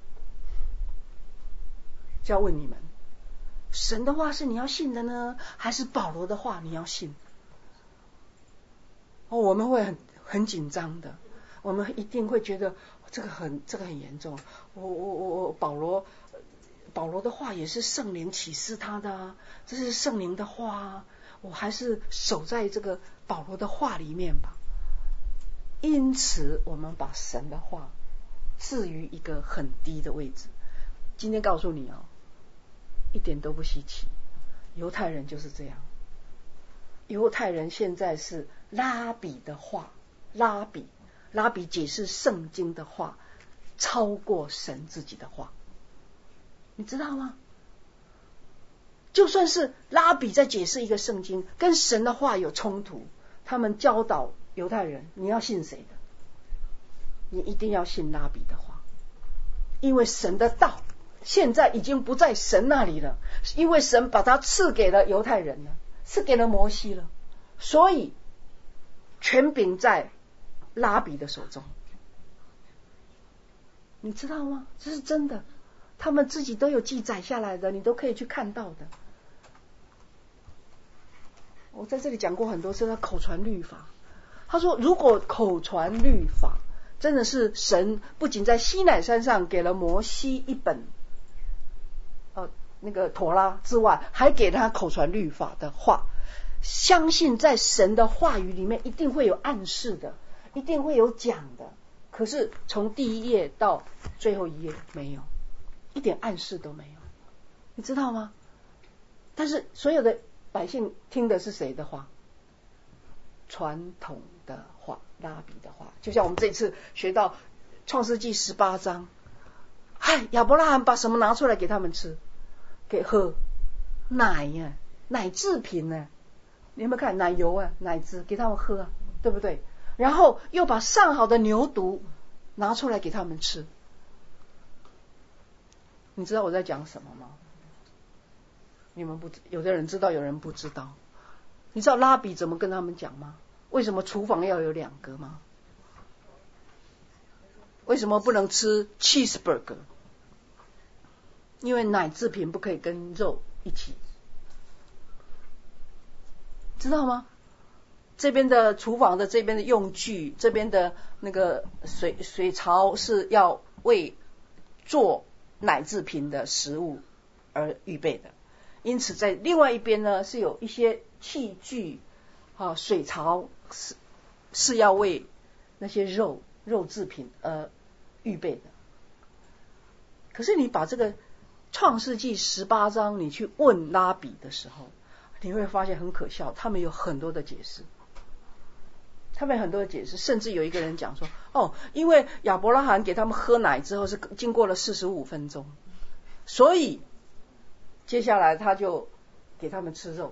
就要问你们，神的话是你要信的呢，还是保罗的话你要信？哦，我们会很很紧张的，我们一定会觉得这个很这个很严重。我我我我保罗。保罗的话也是圣灵启示他的啊，这是圣灵的话啊，我还是守在这个保罗的话里面吧。因此我们把神的话置于一个很低的位置。今天告诉你哦，一点都不稀奇，犹太人就是这样。犹太人现在是拉比的话，拉比拉比解释圣经的话超过神自己的话，你知道吗？就算是拉比在解释一个圣经，跟神的话有冲突，他们教导犹太人，你要信谁的？你一定要信拉比的话，因为神的道现在已经不在神那里了，因为神把它赐给了犹太人了，赐给了摩西了，所以权柄在拉比的手中。你知道吗？这是真的，他们自己都有记载下来的，你都可以去看到的。我在这里讲过很多次，他口传律法。他说，如果口传律法真的是神不仅在西乃山上给了摩西一本呃那个妥拉之外，还给他口传律法的话，相信在神的话语里面一定会有暗示的，一定会有讲的。可是从第一页到最后一页没有，一点暗示都没有，你知道吗？但是所有的百姓听的是谁的话？传统的话，拉比的话。就像我们这次学到创世纪十八章，嗨，亚伯拉罕把什么拿出来给他们吃给喝？奶呀，奶制品呢？你有没有看奶油啊，奶汁给他们喝啊，对不对？然后又把上好的牛犊拿出来给他们吃。你知道我在讲什么吗？你们不，有的人知道，有人不知道。你知道拉比怎么跟他们讲吗？为什么厨房要有两个吗？为什么不能吃 cheeseburger？ 因为奶制品不可以跟肉一起，知道吗？这边的厨房的这边的用具，这边的那个水水槽是要为做奶制品的食物而预备的，因此在另外一边呢是有一些器具啊，水槽是是要为那些肉肉制品而预备的。可是你把这个创世纪十八章你去问拉比的时候，你会发现很可笑，他们有很多的解释。他们有很多的解释，甚至有一个人讲说，哦，因为亚伯拉罕给他们喝奶之后是经过了四十五分钟，所以接下来他就给他们吃肉。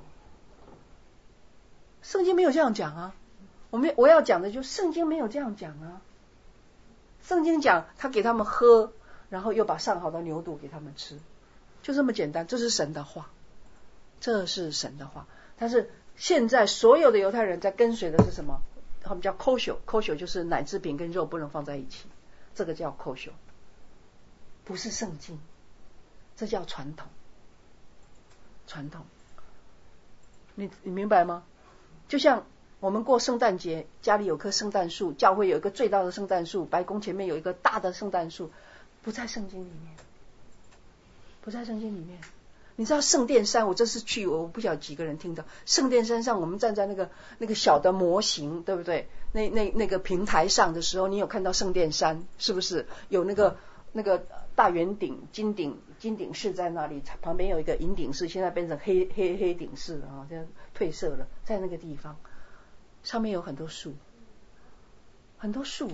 圣经没有这样讲啊，我们我要讲的就是圣经没有这样讲啊。圣经讲他给他们喝，然后又把上好的牛犊给他们吃，就这么简单。这是神的话，这是神的话。但是现在所有的犹太人在跟随的是什么？他们叫 kosher， kosher 就是奶制品跟肉不能放在一起，这个叫 kosher， 不是圣经，这叫传统。传统，你你明白吗？就像我们过圣诞节，家里有棵圣诞树，教会有一个最大的圣诞树，白宫前面有一个大的圣诞树，不在圣经里面，不在圣经里面。你知道圣殿山，我这次去，我不晓得几个人听到圣殿山上，我们站在那个那个小的模型，对不对？那那那个平台上的时候，你有看到圣殿山，是不是有那个那个大圆顶金顶金顶饰在那里，旁边有一个银顶饰，现在变成黑黑黑顶饰了啊，现在褪色了，在那个地方上面有很多树，很多树，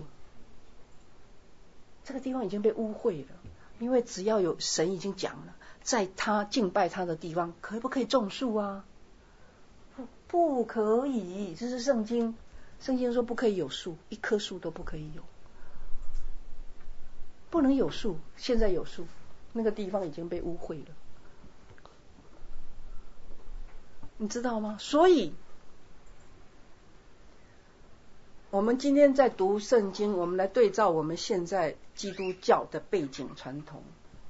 这个地方已经被污秽了，因为只要有神已经讲了，在他敬拜他的地方，可不可以种树啊？不，不可以，这是圣经。圣经说不可以有树，一棵树都不可以有，不能有树。现在有树，那个地方已经被污秽了，你知道吗？所以，我们今天在读圣经，我们来对照我们现在基督教的背景传统。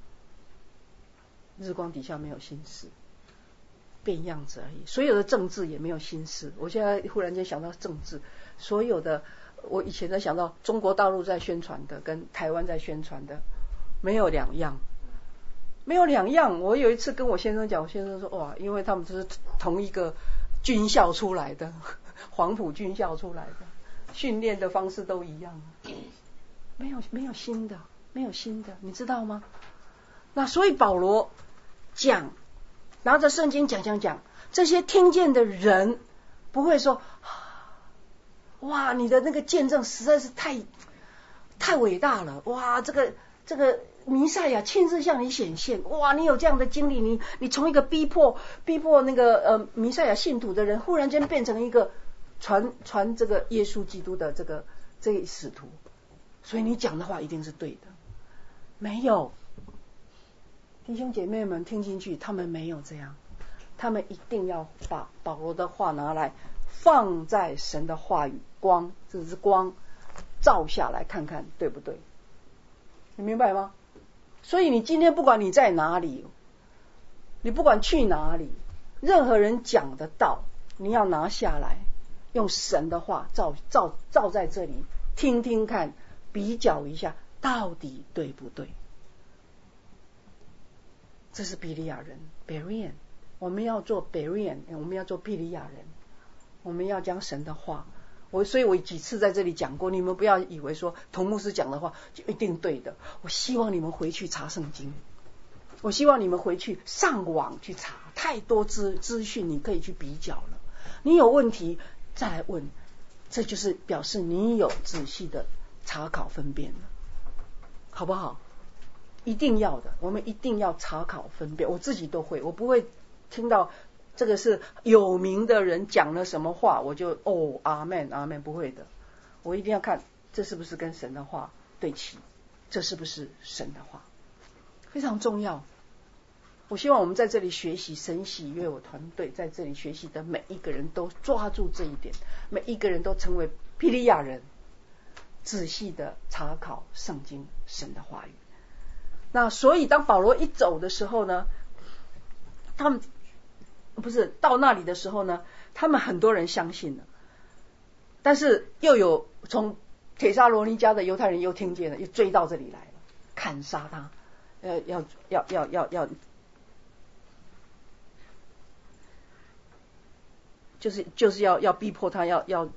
日光底下没有新事，变样子而已。所有的政治也没有新事。我现在忽然间想到政治，所有的我以前在想到中国大陆在宣传的跟台湾在宣传的没有两样，没有两样。我有一次跟我先生讲，我先生说哇，因为他们都是同一个军校出来的，黄埔军校出来的，训练的方式都一样，没有没有新的，没有新的，你知道吗？那所以保罗讲，拿着圣经讲讲讲，这些听见的人不会说，哇，你的那个见证实在是太太伟大了，哇，这个这个弥赛亚亲自向你显现，哇，你有这样的经历，你你从一个逼迫逼迫那个呃弥赛亚信徒的人，忽然间变成一个传传这个耶稣基督的这个这使徒，所以你讲的话一定是对的。没有， 弟兄姐妹们听进去，他们没有这样，他们一定要把保罗的话拿来放在神的话语光，这是光照下来看看对不对，你明白吗？所以你今天不管你在哪里，你不管去哪里，任何人讲的道你要拿下来，用神的话照照照在这里听听看，比较一下到底对不对。这是比利亚人 Berean， 我们要做 Berean， 我们要做比利亚人，我们要将神的话，我所以我几次在这里讲过，你们不要以为说童牧师讲的话就一定对的，我希望你们回去查圣经，我希望你们回去上网去查，太多资资讯你可以去比较了，你有问题再来问，这就是表示你有仔细的查考分辨了，好不好？一定要的，我们一定要查考分辨，我自己都会，我不会听到这个是有名的人讲了什么话我就哦阿们阿们，不会的，我一定要看这是不是跟神的话对齐，这是不是神的话，非常重要。我希望我们在这里学习神喜悦我团队在这里学习的每一个人都抓住这一点，每一个人都成为比利亚人，仔细的查考圣经神的话语。那所以当保罗一走的时候呢，他们不是到那里的时候呢，他们很多人相信了，但是又有从帖撒罗尼迦的犹太人又听见了，又追到这里来了，砍杀他，呃，要要要要要，就是就是要要逼迫他，要要，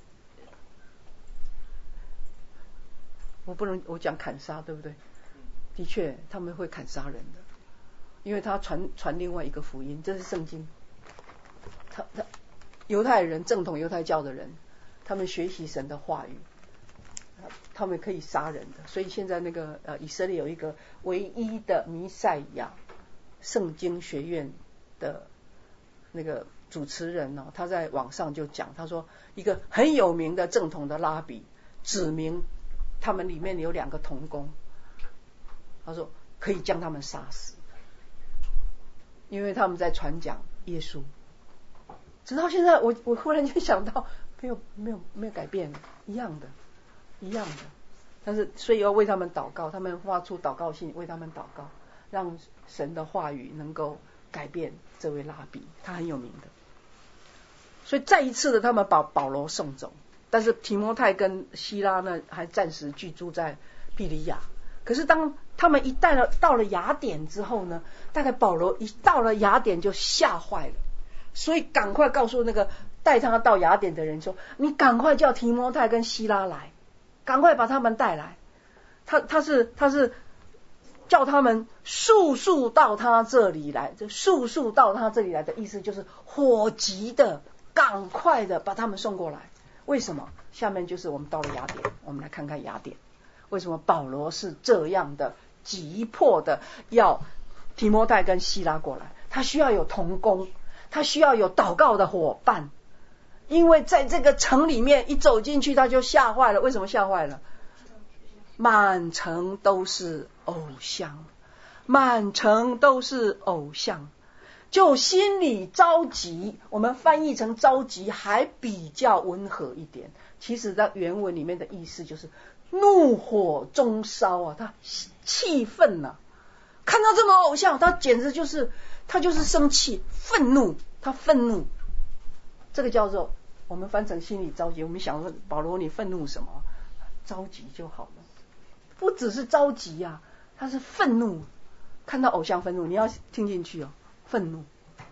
我不能我讲砍杀，对不对？的确他们会砍杀人的，因为他传传另外一个福音，这是圣经。他他犹太人正统犹太教的人，他们学习神的话语，他们可以杀人的。所以现在那个呃以色列有一个唯一的弥赛亚圣经学院的那个主持人呢、哦，他在网上就讲，他说一个很有名的正统的拉比指明他们里面有两个同工，他说可以将他们杀死，因为他们在传讲耶稣。直到现在我我忽然间想到没有没有没有改变，一样的一样的，但是所以要为他们祷告，他们发出祷告信为他们祷告，让神的话语能够改变这位拉比，他很有名的。所以再一次的他们把保罗送走，但是提摩太跟希拉呢还暂时居住在庇哩亚。可是当他们一到了到了雅典之后呢，大概保罗一到了雅典就吓坏了，所以赶快告诉那个带他到雅典的人说，你赶快叫提摩太跟希拉来，赶快把他们带来。他他是他是叫他们速速到他这里来，这速速到他这里来的意思就是火急的赶快的把他们送过来。为什么？下面就是我们到了雅典，我们来看看雅典为什么保罗是这样的急迫的要提摩太跟希拉过来，他需要有同工，他需要有祷告的伙伴，因为在这个城里面一走进去他就吓坏了。为什么吓坏了？满城都是偶像，满城都是偶像，就心里着急。我们翻译成着急还比较温和一点，其实在原文里面的意思就是怒火中烧啊，他气愤啊，看到这么偶像，他简直就是他就是生气愤怒，他愤怒，这个叫做我们翻成心里着急。我们想说保罗你愤怒什么？着急就好了，不只是着急啊，他是愤怒，看到偶像愤怒，你要听进去哦，愤怒。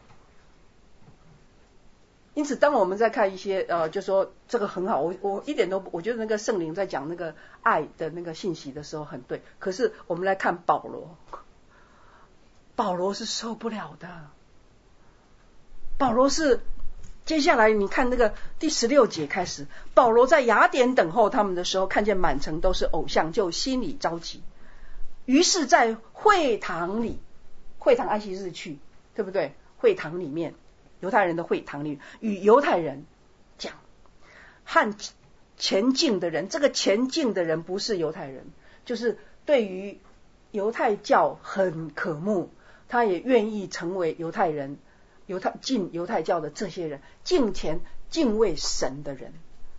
因此当我们在看一些呃就说这个很好，我我一点都我觉得那个圣灵在讲那个爱的那个信息的时候很对，可是我们来看保罗，保罗是受不了的。保罗是接下来你看那个第十六节开始，保罗在雅典等候他们的时候，看见满城都是偶像，就心里着急，于是在会堂里，会堂安息日去，对不对？会堂里面，犹太人的会堂里与犹太人讲，和前进的人，这个前进的人不是犹太人，就是对于犹太教很渴慕，他他也愿意成为犹太人，犹太敬犹太教的这些人，敬虔敬畏神的人，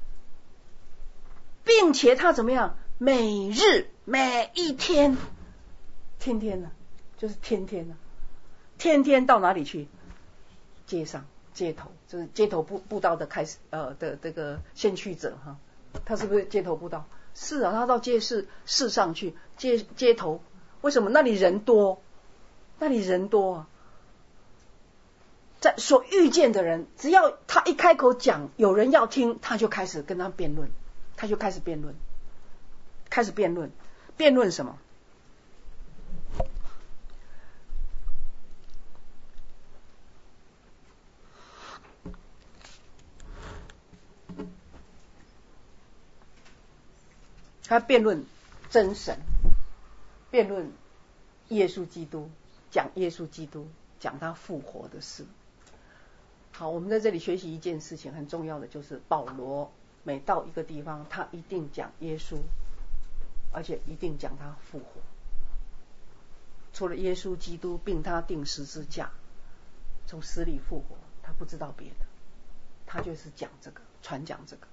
并且他怎么样？每日每一天，天天呢、啊，就是天天呢、啊，天天到哪里去？街上、街头，就是街头布布道的开始，呃的这个先驱者哈，他是不是街头布道？是啊，他到街市市上去，街街头，为什么？那里人多，那里人多啊，在所遇见的人，只要他一开口讲，有人要听，他就开始跟他辩论，他就开始辩论。开始辩论，辩论什么？他辩论真神，辩论耶稣基督，讲耶稣基督，讲他复活的事。好，我们在这里学习一件事情，很重要的就是保罗每到一个地方，他一定讲耶稣。而且一定讲他复活，除了耶稣基督并他钉十字架，从死里复活，他不知道别的，他就是讲这个，传讲这个。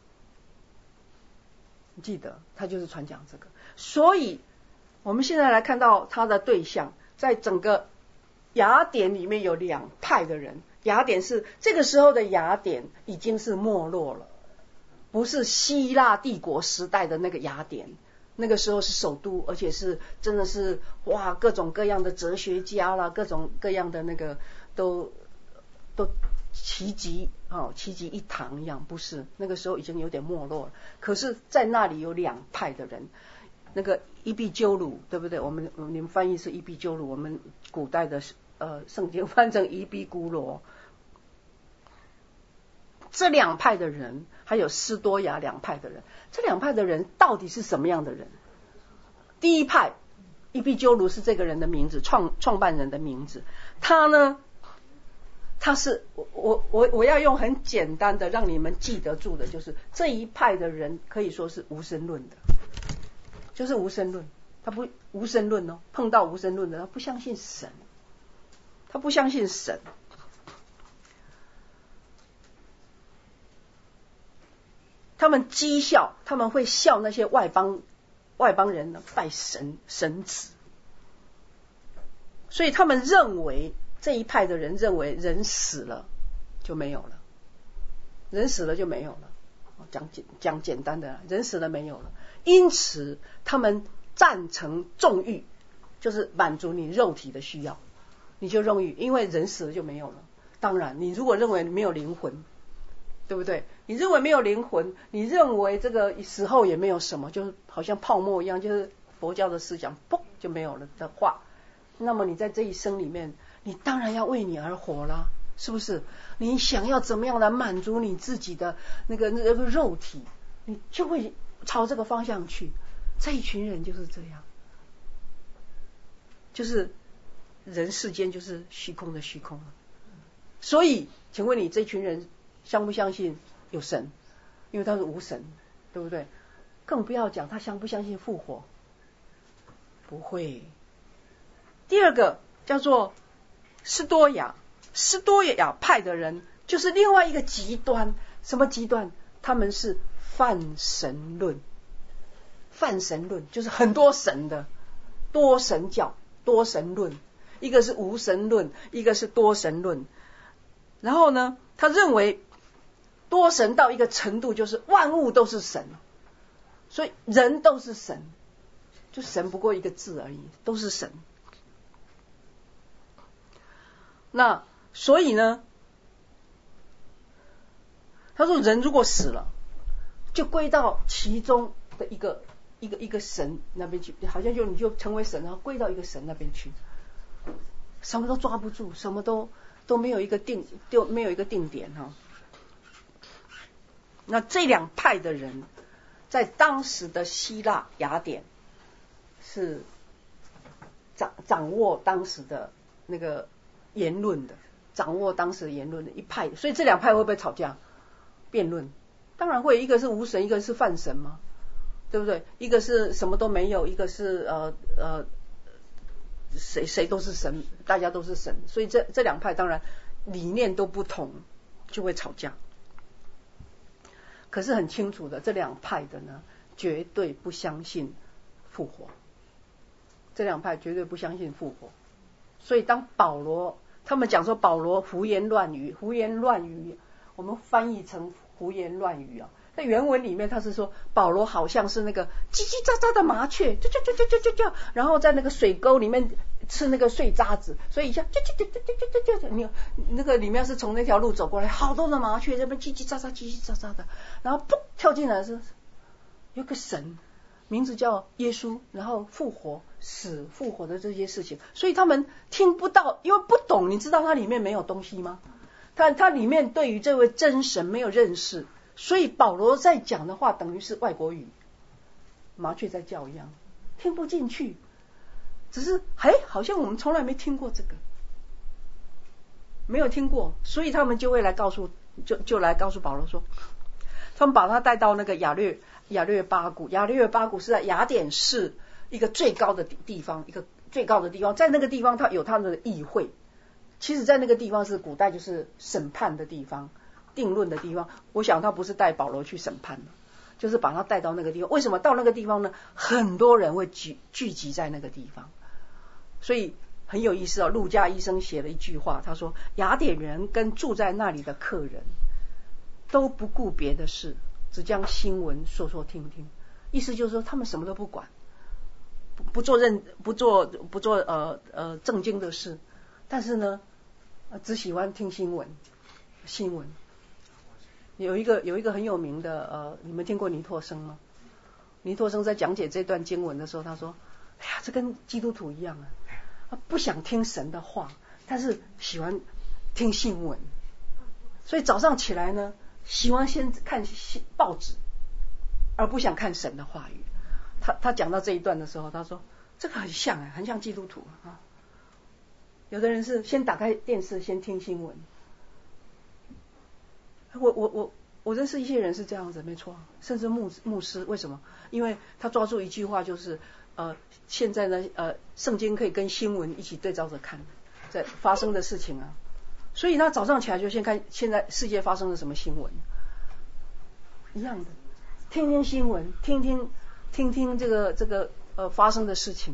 你记得，他就是传讲这个。所以，我们现在来看到他的对象，在整个雅典里面有两派的人。雅典是这个时候的雅典已经是没落了，不是希腊帝国时代的那个雅典。那个时候是首都，而且是真的是哇，各种各样的哲学家啦，各种各样的那个都都齐集啊，齐集一堂一样。不是，那个时候已经有点没落了。可是，在那里有两派的人，那个伊壁鸠鲁，对不对？我们你们翻译是伊壁鸠鲁，我们古代的呃圣经翻成伊壁孤罗。这两派的人，还有斯多亚两派的人，这两派的人到底是什么样的人？第一派，伊壁鸠鲁是这个人的名字，创创办人的名字。他呢，他是我我我我要用很简单的让你们记得住的，就是这一派的人可以说是无神论的，就是无神论。他不无神论哦，碰到无神论的，他不相信神，他不相信神。他们讥笑，他们会笑那些外邦外邦人呢拜神神子，所以他们认为这一派的人认为人死了就没有了，人死了就没有了。讲简讲简单的，人死了没有了，因此他们赞成纵欲，就是满足你肉体的需要，你就纵欲，因为人死了就没有了。当然，你如果认为没有灵魂，对不对？你认为没有灵魂，你认为这个死后也没有什么，就是好像泡沫一样，就是佛教的思想砰就没有了的话，那么你在这一生里面，你当然要为你而活啦，是不是？你想要怎么样来满足你自己的那个那个肉体，你就会朝这个方向去。这一群人就是这样，就是人世间就是虚空的虚空。所以，请问你这群人相不相信有神？因为他是无神，对不对？更不要讲他相不相信复活，不会。第二个叫做斯多亚，斯多亚派的人就是另外一个极端。什么极端？他们是泛神论，泛神论就是很多神的多神教，多神论。一个是无神论，一个是多神论。然后呢，他认为多神到一个程度，就是万物都是神，所以人都是神，就神不过一个字而已，都是神。那所以呢，他说人如果死了，就归到其中的一个一个一个神那边去，好像就你就成为神，然后归到一个神那边去，什么都抓不住，什么都都没有一个定，就没有一个定点哈。那这两派的人，在当时的希腊雅典是掌掌握当时的那个言论的，掌握当时的言论的一派。所以这两派会不会吵架、辩论？当然会，一个是无神，一个是泛神嘛，对不对？一个是什么都没有，一个是呃呃谁谁都是神，大家都是神，所以这这两派当然理念都不同，就会吵架。可是很清楚的，这两派的呢，绝对不相信复活。这两派绝对不相信复活，所以当保罗他们讲说保罗胡言乱语，胡言乱语，我们翻译成胡言乱语啊。在原文里面他是说保罗好像是那个叽叽喳喳的麻雀，就就就就就就就，然后在那个水沟里面吃那个碎渣子，所以一下就就就就就就就你那个里面是从那条路走过来，好多的麻雀在那边叽叽喳喳叽叽喳喳的，然后噗跳进来是有个神。名字叫耶稣，然后复活、死、复活的这些事情，所以他们听不到，因为不懂。你知道它里面没有东西吗？它它里面对于这位真神没有认识，所以保罗在讲的话等于是外国语，麻雀在叫一样，听不进去。只是哎，好像我们从来没听过这个，没有听过，所以他们就会来告诉，就就来告诉保罗说，他们把他带到那个亚略。亚略巴谷，亚略巴谷是在雅典市一个最高的地方，一个最高的地方，在那个地方它有他们的议会。其实，在那个地方是古代就是审判的地方，定论的地方。我想他不是带保罗去审判的，就是把他带到那个地方。为什么到那个地方呢？很多人会聚聚集在那个地方，所以很有意思哦。路加医生写了一句话，他说：雅典人跟住在那里的客人都不顾别的事。只将新闻说说听听，意思就是说他们什么都不管，不不做认不做不做呃呃正经的事，但是呢，只喜欢听新闻。新闻有一个有一个很有名的呃，你们听过尼托生吗？尼托生在讲解这段经文的时候，他说：“哎呀，这跟基督徒一样啊，他不想听神的话，但是喜欢听新闻，所以早上起来呢。”喜欢先看报纸，而不想看神的话语。他他讲到这一段的时候，他说这个很像啊，很像基督徒啊。有的人是先打开电视，先听新闻。我我我我认识一些人是这样子，没错，甚至牧牧师，为什么？因为他抓住一句话，就是呃，现在呢，呃，圣经可以跟新闻一起对照着看，在发生的事情啊。所以他早上起来就先看现在世界发生了什么新闻，一样的，听听新闻，听听听听这个这个呃发生的事情。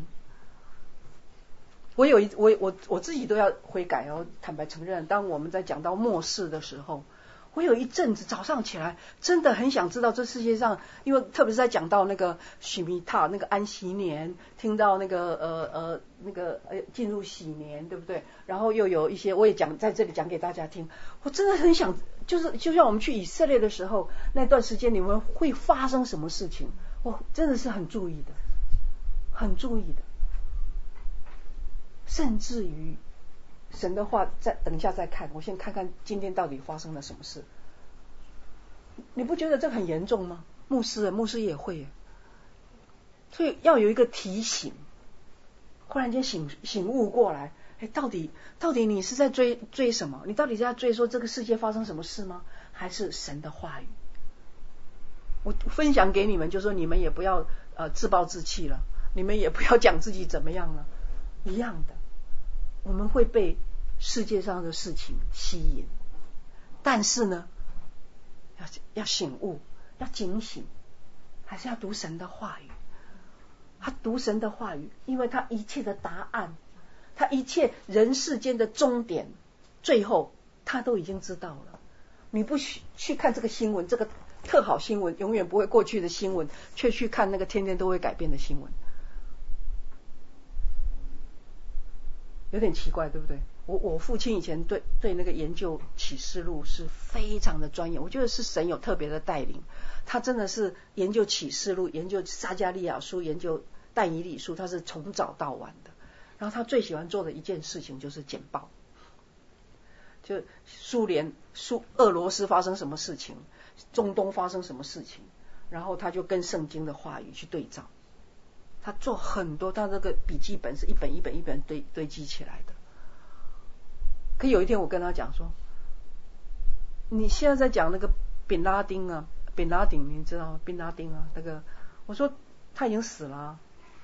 我有一我我我自己都要悔改哦，坦白承认，当我们在讲到末世的时候，我有一阵子早上起来真的很想知道这世界上，因为特别是在讲到那个许弥塔那个安息年，听到那个呃呃那个呃进入喜年，对不对？然后又有一些我也讲在这里讲给大家听，我真的很想，就是就像我们去以色列的时候，那段时间你们会发生什么事情，我真的是很注意的，很注意的，甚至于。神的话，再等一下再看。我先看看今天到底发生了什么事。你不觉得这很严重吗？牧师，牧师也会，所以要有一个提醒。忽然间醒醒悟过来，哎，到底到底你是在追追什么？你到底在追说这个世界发生什么事吗？还是神的话语？我分享给你们，就说你们也不要呃自暴自弃了，你们也不要讲自己怎么样了，一样的。我们会被世界上的事情吸引，但是呢，要要醒悟，要警醒，还是要读神的话语。他读神的话语，因为他一切的答案，他一切人世间的终点，最后他都已经知道了。你不去去看这个新闻，这个特好新闻，永远不会过去的新闻，却去看那个天天都会改变的新闻。有点奇怪，对不对？我我父亲以前对对那个研究启示录是非常的专业，我觉得是神有特别的带领，他真的是研究启示录，研究撒迦利亚书，研究但以理书，他是从早到晚的。然后他最喜欢做的一件事情就是简报，就苏联、苏俄罗斯发生什么事情，中东发生什么事情，然后他就跟圣经的话语去对照。他做很多，他这个笔记本是一本一本一本堆堆积起来的。可有一天我跟他讲说，你现在在讲那个宾拉丁啊，宾拉丁你知道吗？宾拉丁啊，那个我说他已经死了、啊，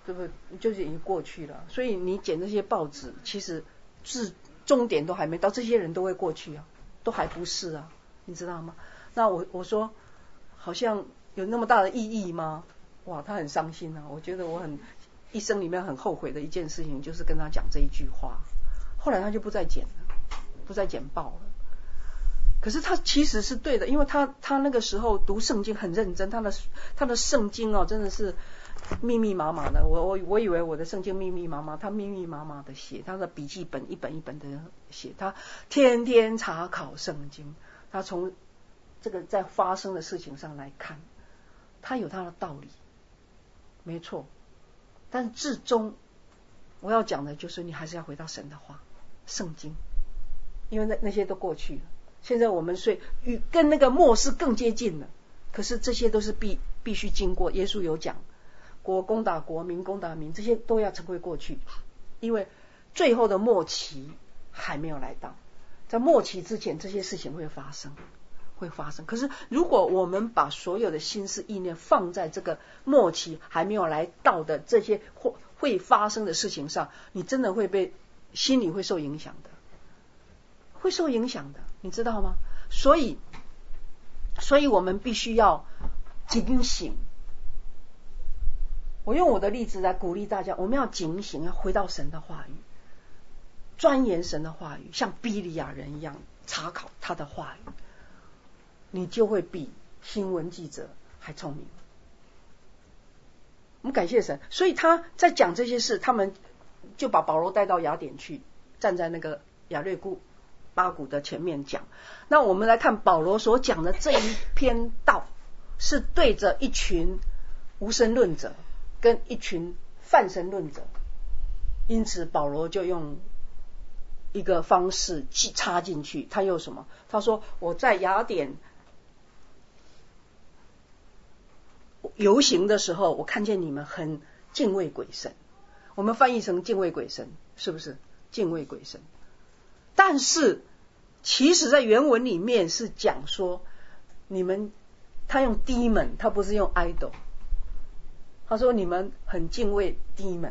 对不对？就是已经过去了。所以你捡这些报纸，其实是终点都还没到，这些人都会过去啊，都还不是啊，你知道吗？那我我说，好像有那么大的意义吗？哇，他很伤心啊。我觉得我很一生里面很后悔的一件事情，就是跟他讲这一句话。后来他就不再捡了，不再捡报了。可是他其实是对的，因为他他那个时候读圣经很认真，他的他的圣经哦真的是密密麻麻的。我我我以为我的圣经密密麻麻，他密密麻麻的写，他的笔记本一本一本的写，他天天查考圣经，他从这个在发生的事情上来看，他有他的道理，没错。但至终我要讲的就是你还是要回到神的话，圣经，因为那那些都过去了。现在我们虽与跟那个末世更接近了，可是这些都是必必须经过。耶稣有讲，国攻打国，民攻打民，这些都要成为过去，因为最后的末期还没有来到。在末期之前，这些事情会发生，会发生。可是如果我们把所有的心思意念放在这个末期还没有来到的这些会会发生的事情上，你真的会被心里会受影响的，会受影响的。你知道吗？所以，所以我们必须要警醒。我用我的例子来鼓励大家，我们要警醒，要回到神的话语，钻研神的话语，像比利亚人一样查考他的话语，你就会比新闻记者还聪明。我们感谢神，所以他在讲这些事，他们就把保罗带到雅典去，站在那个亚略古巴谷的前面讲。那我们来看保罗所讲的这一篇道，是对着一群无神论者跟一群泛神论者，因此保罗就用一个方式插进去。他用什么？他说我在雅典游行的时候，我看见你们很敬畏鬼神。我们翻译成敬畏鬼神，是不是敬畏鬼神？但是其实在原文里面是讲说你们，他用 demon， 他不是用 idol。 他说你们很敬畏 demon，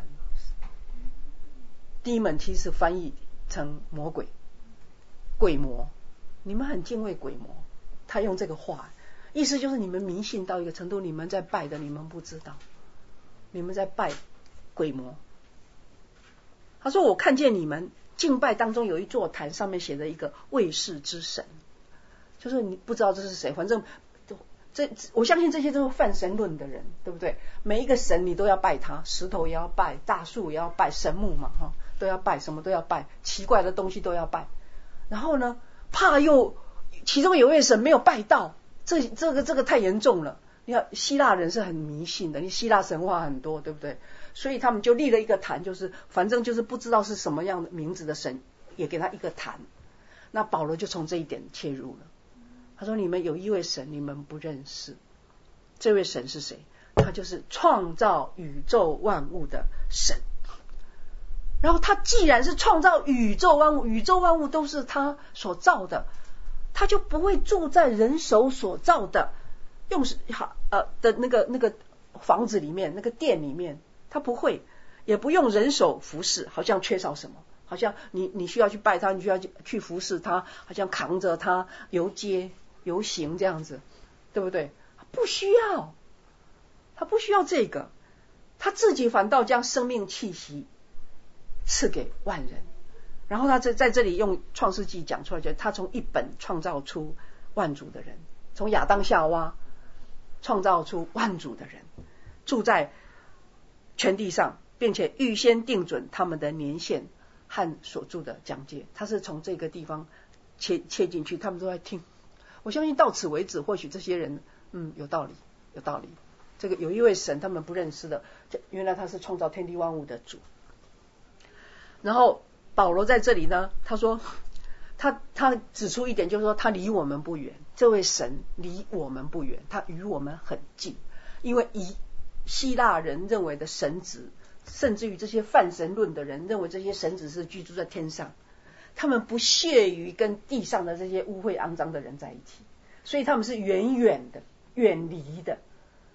demon 其实翻译成魔鬼鬼魔，你们很敬畏鬼魔。他用这个话，意思就是你们迷信到一个程度，你们在拜的你们不知道，你们在拜鬼魔。他说我看见你们敬拜当中有一座坛，上面写着一个未识之神，就是你不知道这是谁。反正这我相信这些都是泛神论的人，对不对？每一个神你都要拜他，石头也要拜，大树也要拜，神木嘛哈都要拜，什么都要拜，奇怪的东西都要拜。然后呢，怕又其中有一位神没有拜到，这这个这个太严重了。你看希腊人是很迷信的，你希腊神话很多，对不对？所以他们就立了一个坛，就是反正就是不知道是什么样的名字的神，也给他一个坛。那保罗就从这一点切入了。他说你们有一位神你们不认识，这位神是谁？他就是创造宇宙万物的神。然后他既然是创造宇宙万物，宇宙万物都是他所造的，他就不会住在人手所造的用呃的那个那个房子里面，那个店里面，他不会，也不用人手服侍，好像缺少什么，好像你你需要去拜他，你需要去服侍他，好像扛着他游街游行这样子，对不对？不需要，他不需要这个，他自己反倒将生命气息赐给万人。然后他在在这里用创世纪讲出来，他从一本创造出万族的人，从亚当夏娃创造出万族的人，住在全地上，并且预先定准他们的年限和所住的疆界。他是从这个地方切切进去，他们都在听。我相信到此为止，或许这些人嗯有道理，有道理。这个有一位神他们不认识的，原来他是创造天地万物的主。然后保罗在这里呢，他说他他指出一点，就是说他离我们不远，这位神离我们不远，他与我们很近。因为以希腊人认为的神职，甚至于这些泛神论的人认为这些神职是居住在天上，他们不屑于跟地上的这些污秽肮脏的人在一起，所以他们是远远的远离的。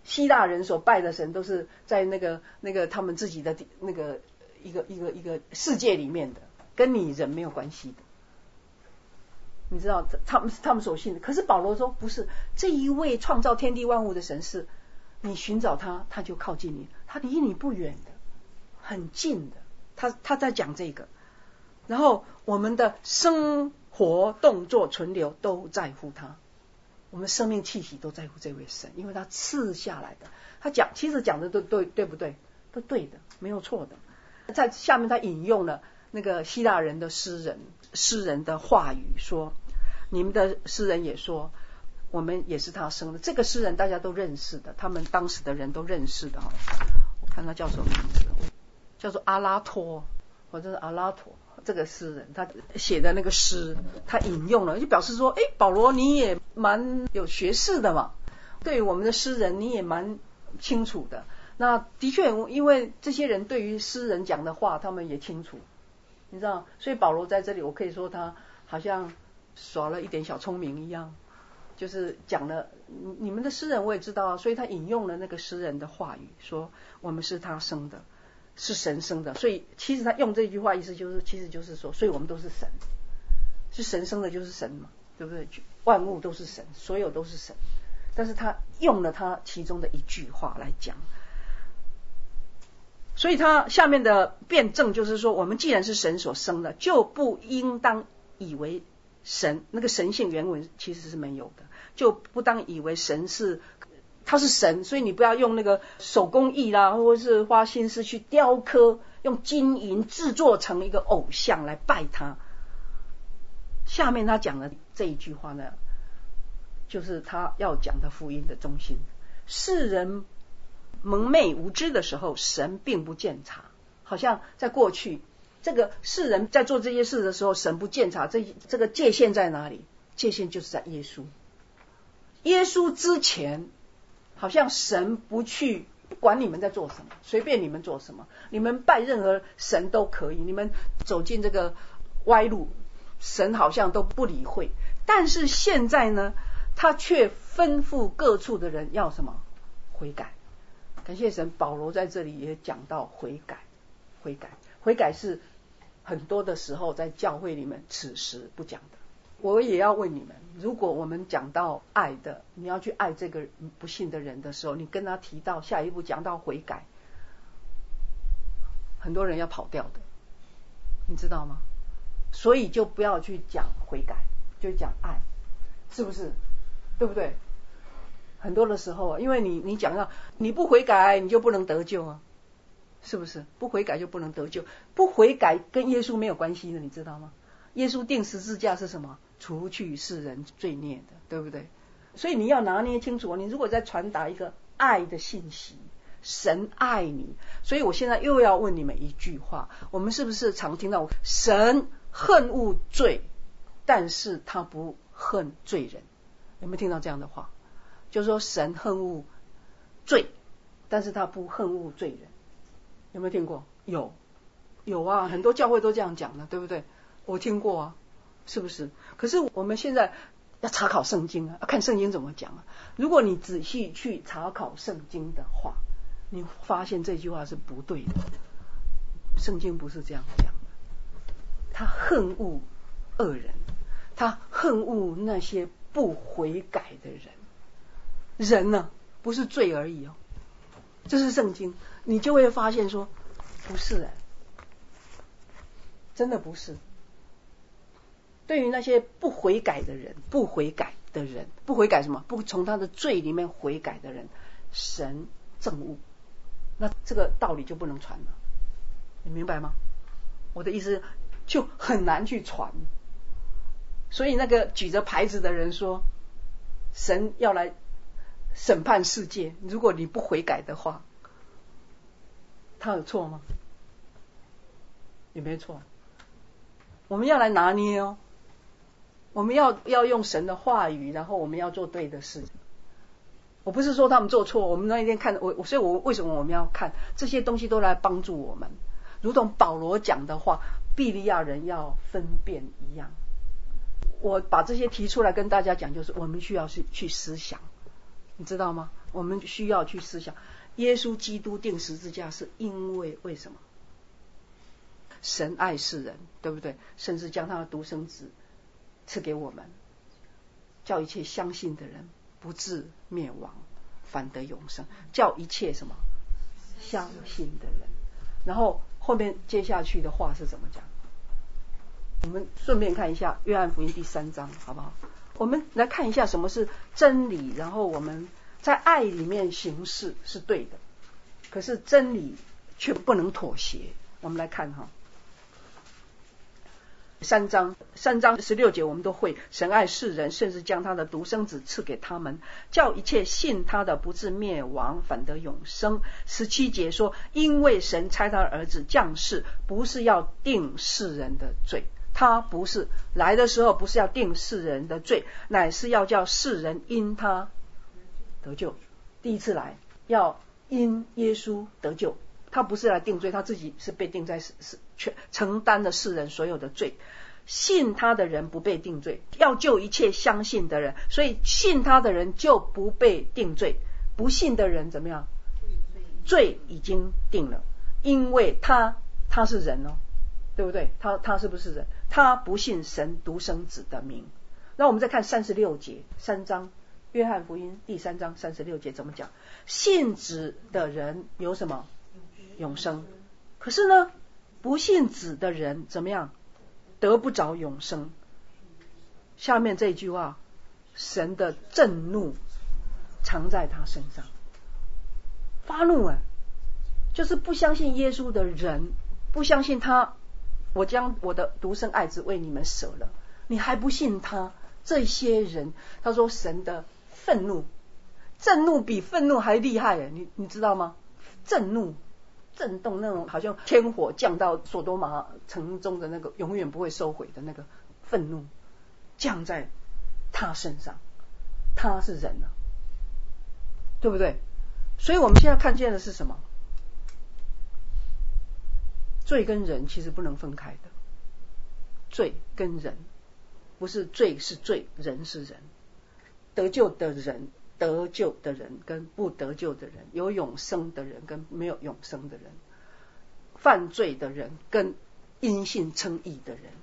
希腊人所拜的神都是在那个那个他们自己的那个一个一个一个世界里面的，跟你人没有关系的。你知道他们他们所信的。可是保罗说不是，这一位创造天地万物的神是你寻找他，他就靠近你，他离你不远的，很近的。他他在讲这个，然后我们的生活动作存留都在乎他，我们生命气息都在乎这位神，因为他赐下来的。他讲其实讲的都对，对不对？都对的，没有错的。在下面他引用了那个希腊人的诗人诗人的话语说，你们的诗人也说我们也是他生的。这个诗人大家都认识的，他们当时的人都认识的。我看他叫什么名字，叫做阿拉托，或者是阿拉托。这个诗人他写的那个诗，他引用了，就表示说，哎，保罗你也蛮有学识的嘛，对于我们的诗人你也蛮清楚的。那的确，因为这些人对于诗人讲的话他们也清楚，你知道，所以保罗在这里我可以说他好像耍了一点小聪明一样，就是讲了你们的诗人我也知道啊，所以他引用了那个诗人的话语，说我们是他生的，是神生的。所以其实他用这句话意思就是，其实就是说，所以我们都是神，是神生的就是神嘛，对不对？万物都是神，所有都是神。但是他用了他其中的一句话来讲，所以他下面的辩证就是说，我们既然是神所生的，就不应当以为神那个神性原文其实是没有的，就不当以为神是他是神，所以你不要用那个手工艺啦，或者是花心思去雕刻，用金银制作成一个偶像来拜他。下面他讲的这一句话呢，就是他要讲的福音的中心。世人蒙昧无知的时候，神并不鉴察。好像在过去这个世人在做这些事的时候，神不鉴察，这这个界限在哪里？界限就是在耶稣。耶稣之前好像神不去管你们在做什么，随便你们做什么，你们拜任何神都可以，你们走进这个歪路，神好像都不理会。但是现在呢，他却吩咐各处的人要什么？悔改。感谢神，保罗在这里也讲到悔改。悔改悔改是很多的时候在教会里面此时不讲的。我也要问你们，如果我们讲到爱的，你要去爱这个不信的人的时候，你跟他提到下一步讲到悔改，很多人要跑掉的，你知道吗？所以就不要去讲悔改，就讲爱，是不是？对不对？很多的时候啊，因为你你讲到你不悔改，你就不能得救啊，是不是？不悔改就不能得救，不悔改跟耶稣没有关系的，你知道吗？耶稣钉十字架是什么？除去世人罪孽的，对不对？所以你要拿捏清楚，你如果在传达一个爱的信息，神爱你，所以我现在又要问你们一句话，我们是不是常听到神恨恶罪，但是他不恨罪人？有没有听到这样的话？就是说神恨恶罪，但是他不恨恶罪人。有没有听过？有有啊，很多教会都这样讲的，对不对？我听过啊，是不是？可是我们现在要查考圣经啊，要看圣经怎么讲啊。如果你仔细去查考圣经的话，你发现这句话是不对的，圣经不是这样讲的。他恨恶恶人，他恨恶那些不悔改的人。人呢，不是罪而已哦，这是圣经，你就会发现说，不是哎，真的不是。对于那些不悔改的人，不悔改的人，不悔改什么？不从他的罪里面悔改的人，神憎恶，那这个道理就不能传了，你明白吗？我的意思就很难去传。所以那个举着牌子的人说，神要来审判世界，如果你不悔改的话，他有错吗？有没有错？我们要来拿捏哦，我们要要用神的话语，然后我们要做对的事。我不是说他们做错，我们那一天看我，所以我为什么我们要看这些东西都来帮助我们，如同保罗讲的话，庇利亚人要分辨一样。我把这些提出来跟大家讲，就是我们需要去去思想，你知道吗？ 我们需要去思想，耶稣基督钉十字架是因为为什么？神爱世人，对不对？甚至将他的独生子赐给我们，叫一切相信的人不至灭亡，反得永生。叫一切什么？相信的人。然后后面接下去的话是怎么讲？我们顺便看一下约翰福音第三章，好不好？我们来看一下什么是真理，然后我们在爱里面行事是对的，可是真理却不能妥协。我们来看哈，三章三章十六节我们都会，神爱世人，甚至将他的独生子赐给他们，叫一切信他的不至灭亡，反得永生。十七节说，因为神差他的儿子降世，不是要定世人的罪，他不是来的时候不是要定世人的罪，乃是要叫世人因他得救。第一次来要因耶稣得救，他不是来定罪，他自己是被定在承担了世人所有的罪。信他的人不被定罪，要救一切相信的人，所以信他的人就不被定罪，不信的人怎么样？罪已经定了，因为他他是人哦，对不对？他他是不是人？他不信神独生子的名。那我们再看三十六节，三章约翰福音第三章三十六节怎么讲？信子的人有什么？永生。可是呢，不信子的人怎么样？得不着永生。下面这句话，神的震怒藏在他身上。发怒啊，就是不相信耶稣的人，不相信他，我将我的独生爱子为你们舍了，你还不信他，这些人，他说神的愤怒，震怒比愤怒还厉害，你你知道吗？震怒震动，那种好像天火降到所多玛城中的那个永远不会收回的那个愤怒降在他身上，他是人啊，对不对？所以我们现在看见的是什么？罪跟人其实不能分开的，罪跟人不是罪是罪，人是人，得救的人得救的人跟不得救的人，有永生的人跟没有永生的人，犯罪的人跟因信称义的人，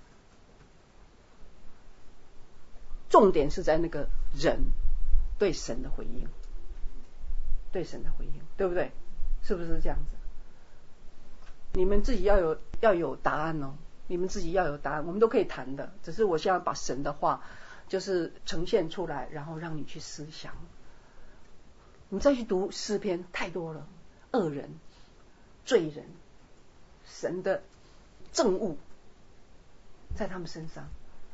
重点是在那个人对神的回应，对神的回应，对不对？是不是这样子？你们自己要有要有答案哦，你们自己要有答案，我们都可以谈的，只是我现在把神的话就是呈现出来，然后让你去思想。你再去读诗篇，太多了，恶人、罪人，神的憎恶在他们身上。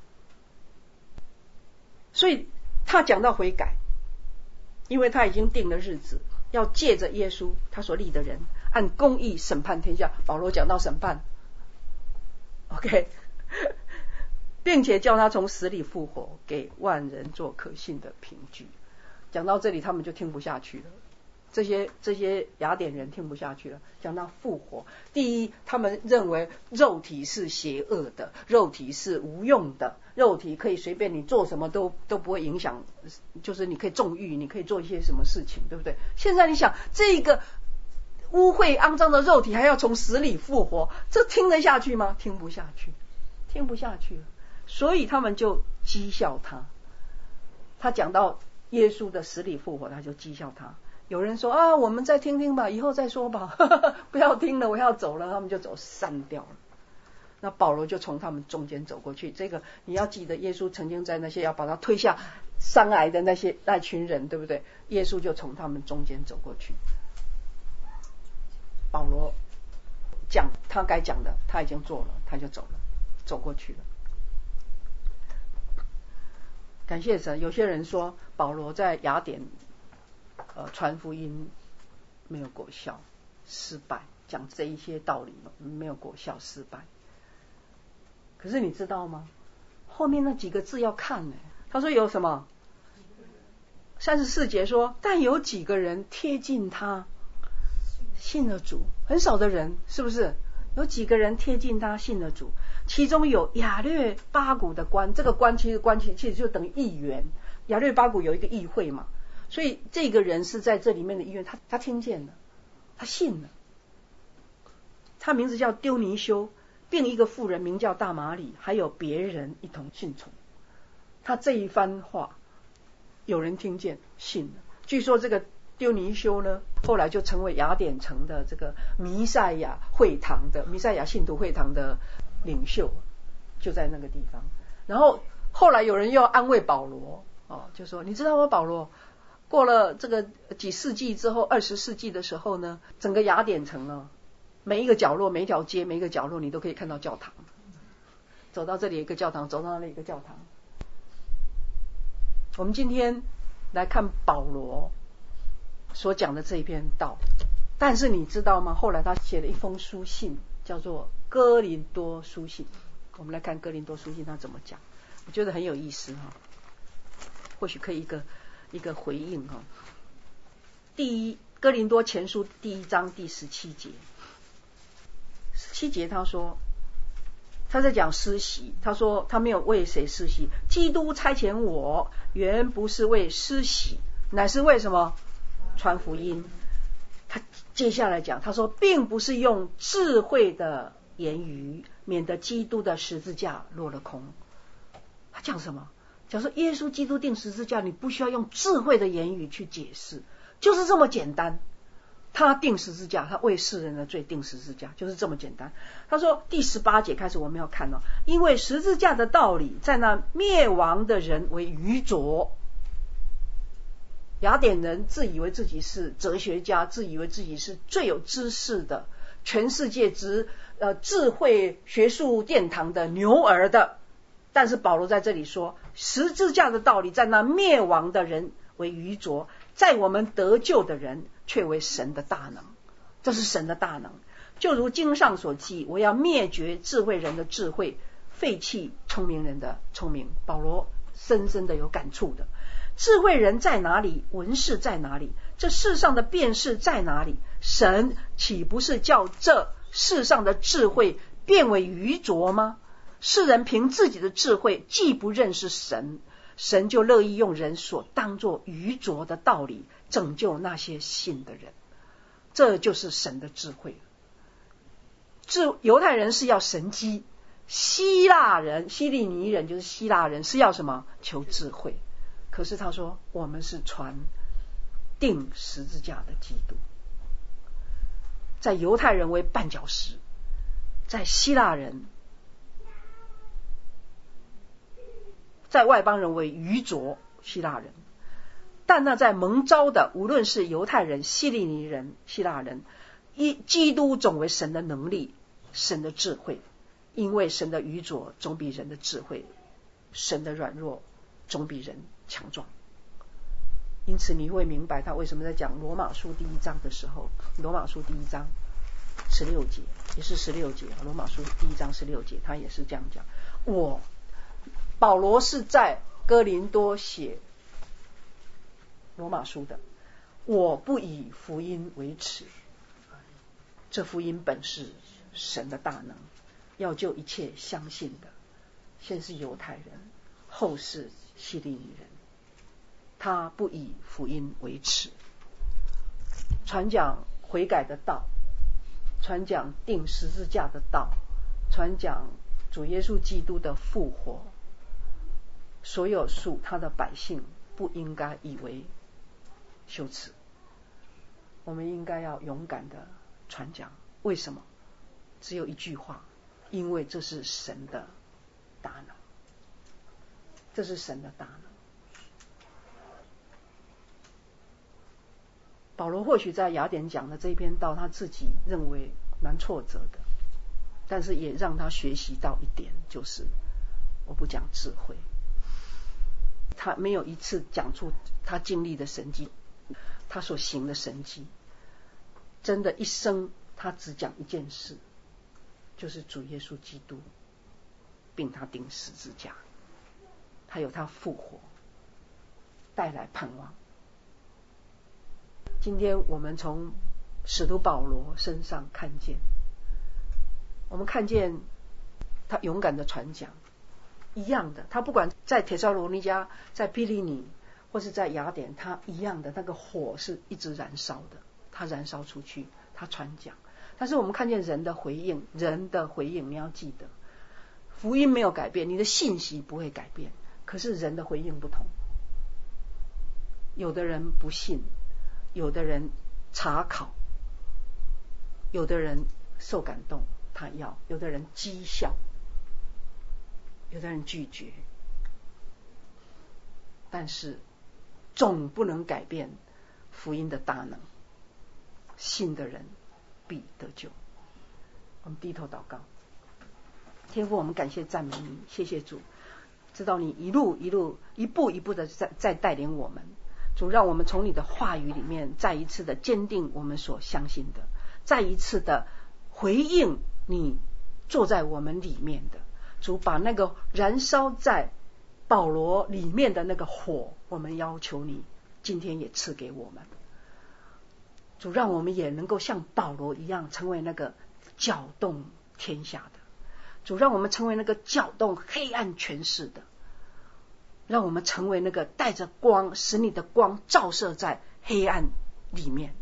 所以他讲到悔改，因为他已经定了日子，要借着耶稣他所立的人，按公义审判天下。保罗讲到审判 OK， 并且叫他从死里复活，给万人做可信的凭据。讲到这里他们就听不下去了，这些这些雅典人听不下去了。讲到复活，第一，他们认为肉体是邪恶的，肉体是无用的，肉体可以随便你做什么都都不会影响，就是你可以纵欲，你可以做一些什么事情，对不对？现在你想，这个污秽肮脏的肉体还要从死里复活，这听得下去吗？听不下去，听不下去了。所以他们就讥笑他。他讲到耶稣的死里复活，他就讥笑他。有人说啊，我们再听听吧，以后再说吧，不要听了，我要走了，他们就走散掉了。那保罗就从他们中间走过去。这个你要记得，耶稣曾经在那些要把他推下山崖的那些那群人，对不对？耶稣就从他们中间走过去。保罗讲他该讲的，他已经做了，他就走了，走过去了。感谢神，有些人说保罗在雅典呃传福音没有果效，失败，讲这一些道理没有果效，失败。可是你知道吗？后面那几个字要看呢。他说有什么？三十四节说，但有几个人贴近他，信了主，很少的人，是不是？有几个人贴近他，信了主，其中有亚略巴谷的官，这个官其实官其实就等于议员，亚略巴谷有一个议会嘛， 所以这个人是在这里面的医院，他他听见了，他信了。他名字叫丢尼修，并一个妇人名叫大马里，还有别人一同信从。他这一番话，有人听见信了。据说这个丢尼修呢，后来就成为雅典城的这个弥赛亚会堂的弥赛亚信徒会堂的领袖，就在那个地方。然后后来有人又要安慰保罗，哦，就说你知道吗，保罗，过了这个几世纪之后，二十世纪的时候呢，整个雅典城啊，每一个角落、每一条街、每一个角落，你都可以看到教堂。走到这里一个教堂，走到那里一个教堂。我们今天来看保罗所讲的这一篇道，但是你知道吗？后来他写了一封书信，叫做哥林多书信。我们来看哥林多书信他怎么讲，我觉得很有意思哈，或许可以一个一个回应哈。第一，哥林多前书第一章第十七节，十七节他说，他在讲施洗，他说他没有为谁施洗，基督差遣我，原不是为施洗，乃是为什么？传福音。他接下来讲，他说并不是用智慧的言语，免得基督的十字架落了空。他讲什么？讲说耶稣基督钉十字架，你不需要用智慧的言语去解释，就是这么简单。他钉十字架，他为世人的罪钉十字架，就是这么简单。他说第十八节开始我们要看哦，因为十字架的道理在那灭亡的人为愚拙。雅典人自以为自己是哲学家，自以为自己是最有知识的，全世界之呃智慧学术殿堂的牛儿的。但是保罗在这里说，十字架的道理在那灭亡的人为愚拙，在我们得救的人却为神的大能。这是神的大能，就如经上所记，我要灭绝智慧人的智慧，废弃聪明人的聪明。保罗深深的有感触的，智慧人在哪里，文士在哪里，这世上的辩士在哪里，神岂不是叫这世上的智慧变为愚拙吗？世人凭自己的智慧既不认识神，神就乐意用人所当作愚拙的道理拯救那些信的人。这就是神的智慧。智犹太人是要神机，希腊人希利尼人就是希腊人是要什么？求智慧。可是他说我们是传钉十字架的基督，在犹太人为绊脚石，在希腊人在外邦人为愚拙，希腊人。但那在蒙召的，无论是犹太人、希利尼人、希腊人，一基督总为神的能力，神的智慧。因为神的愚拙总比人的智慧，神的软弱总比人强壮。因此你会明白他为什么在讲罗马书第一章的时候，罗马书第一章十六节，也是十六节，罗马书第一章十六节，他也是这样讲。我保罗是在哥林多写罗马书的，我不以福音为耻，这福音本是神的大能，要救一切相信的，先是犹太人，后是希利尼人。他不以福音为耻，传讲悔改的道，传讲钉十字架的道，传讲主耶稣基督的复活。所有属他的百姓不应该以为羞耻，我们应该要勇敢的传讲。为什么？只有一句话，因为这是神的大能，这是神的大能。保罗或许在雅典讲的这一篇道，他自己认为蛮挫折的，但是也让他学习到一点，就是我不讲智慧。他没有一次讲出他经历的神迹，他所行的神迹，真的一生他只讲一件事，就是主耶稣基督并他钉十字架，还有他复活带来盼望。今天我们从使徒保罗身上看见，我们看见他勇敢的传讲，一样的，他不管在帖撒罗尼迦、在庇利尼， 或是在雅典，它一样的那个火是一直燃烧的，它燃烧出去，它传讲。但是我们看见人的回应，人的回应，你要记得，福音没有改变，你的信息不会改变，可是人的回应不同。有的人不信，有的人查考，有的人受感动，他要；有的人讥笑，有的人拒绝。但是总不能改变福音的大能，信的人必得救。我们低头祷告。天父，我们感谢赞美你，谢谢主，知道你一路一路一步一步的在在带领我们。主，让我们从你的话语里面再一次的坚定我们所相信的，再一次的回应你坐在我们里面的。主，把那个燃烧在保罗里面的那个火，我们要求你今天也赐给我们。主，让我们也能够像保罗一样，成为那个搅动天下的。主，让我们成为那个搅动黑暗权势的，让我们成为那个带着光，使你的光照射在黑暗里面。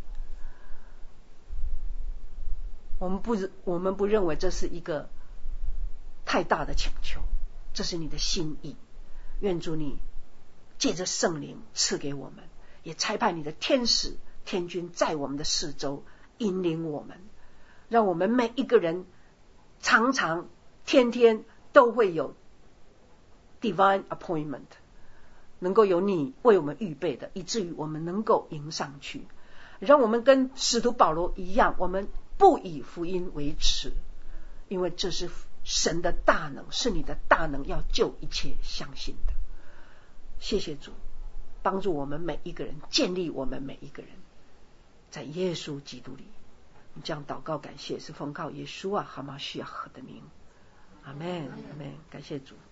我们不我们不认为这是一个太大的请求，这是你的心意。愿主你借着圣灵赐给我们，也差派你的天使天军在我们的四周引领我们，让我们每一个人常常天天都会有 divine appointment， 能够有你为我们预备的，以至于我们能够迎上去。让我们跟使徒保罗一样，我们不以福音为耻，因为这是神的大能，是你的大能要救一切相信的。谢谢主，帮助我们每一个人，建立我们每一个人，在耶稣基督里。你这样祷告感谢，是奉靠耶稣啊哈马西亚的名。阿们，阿们，感谢主。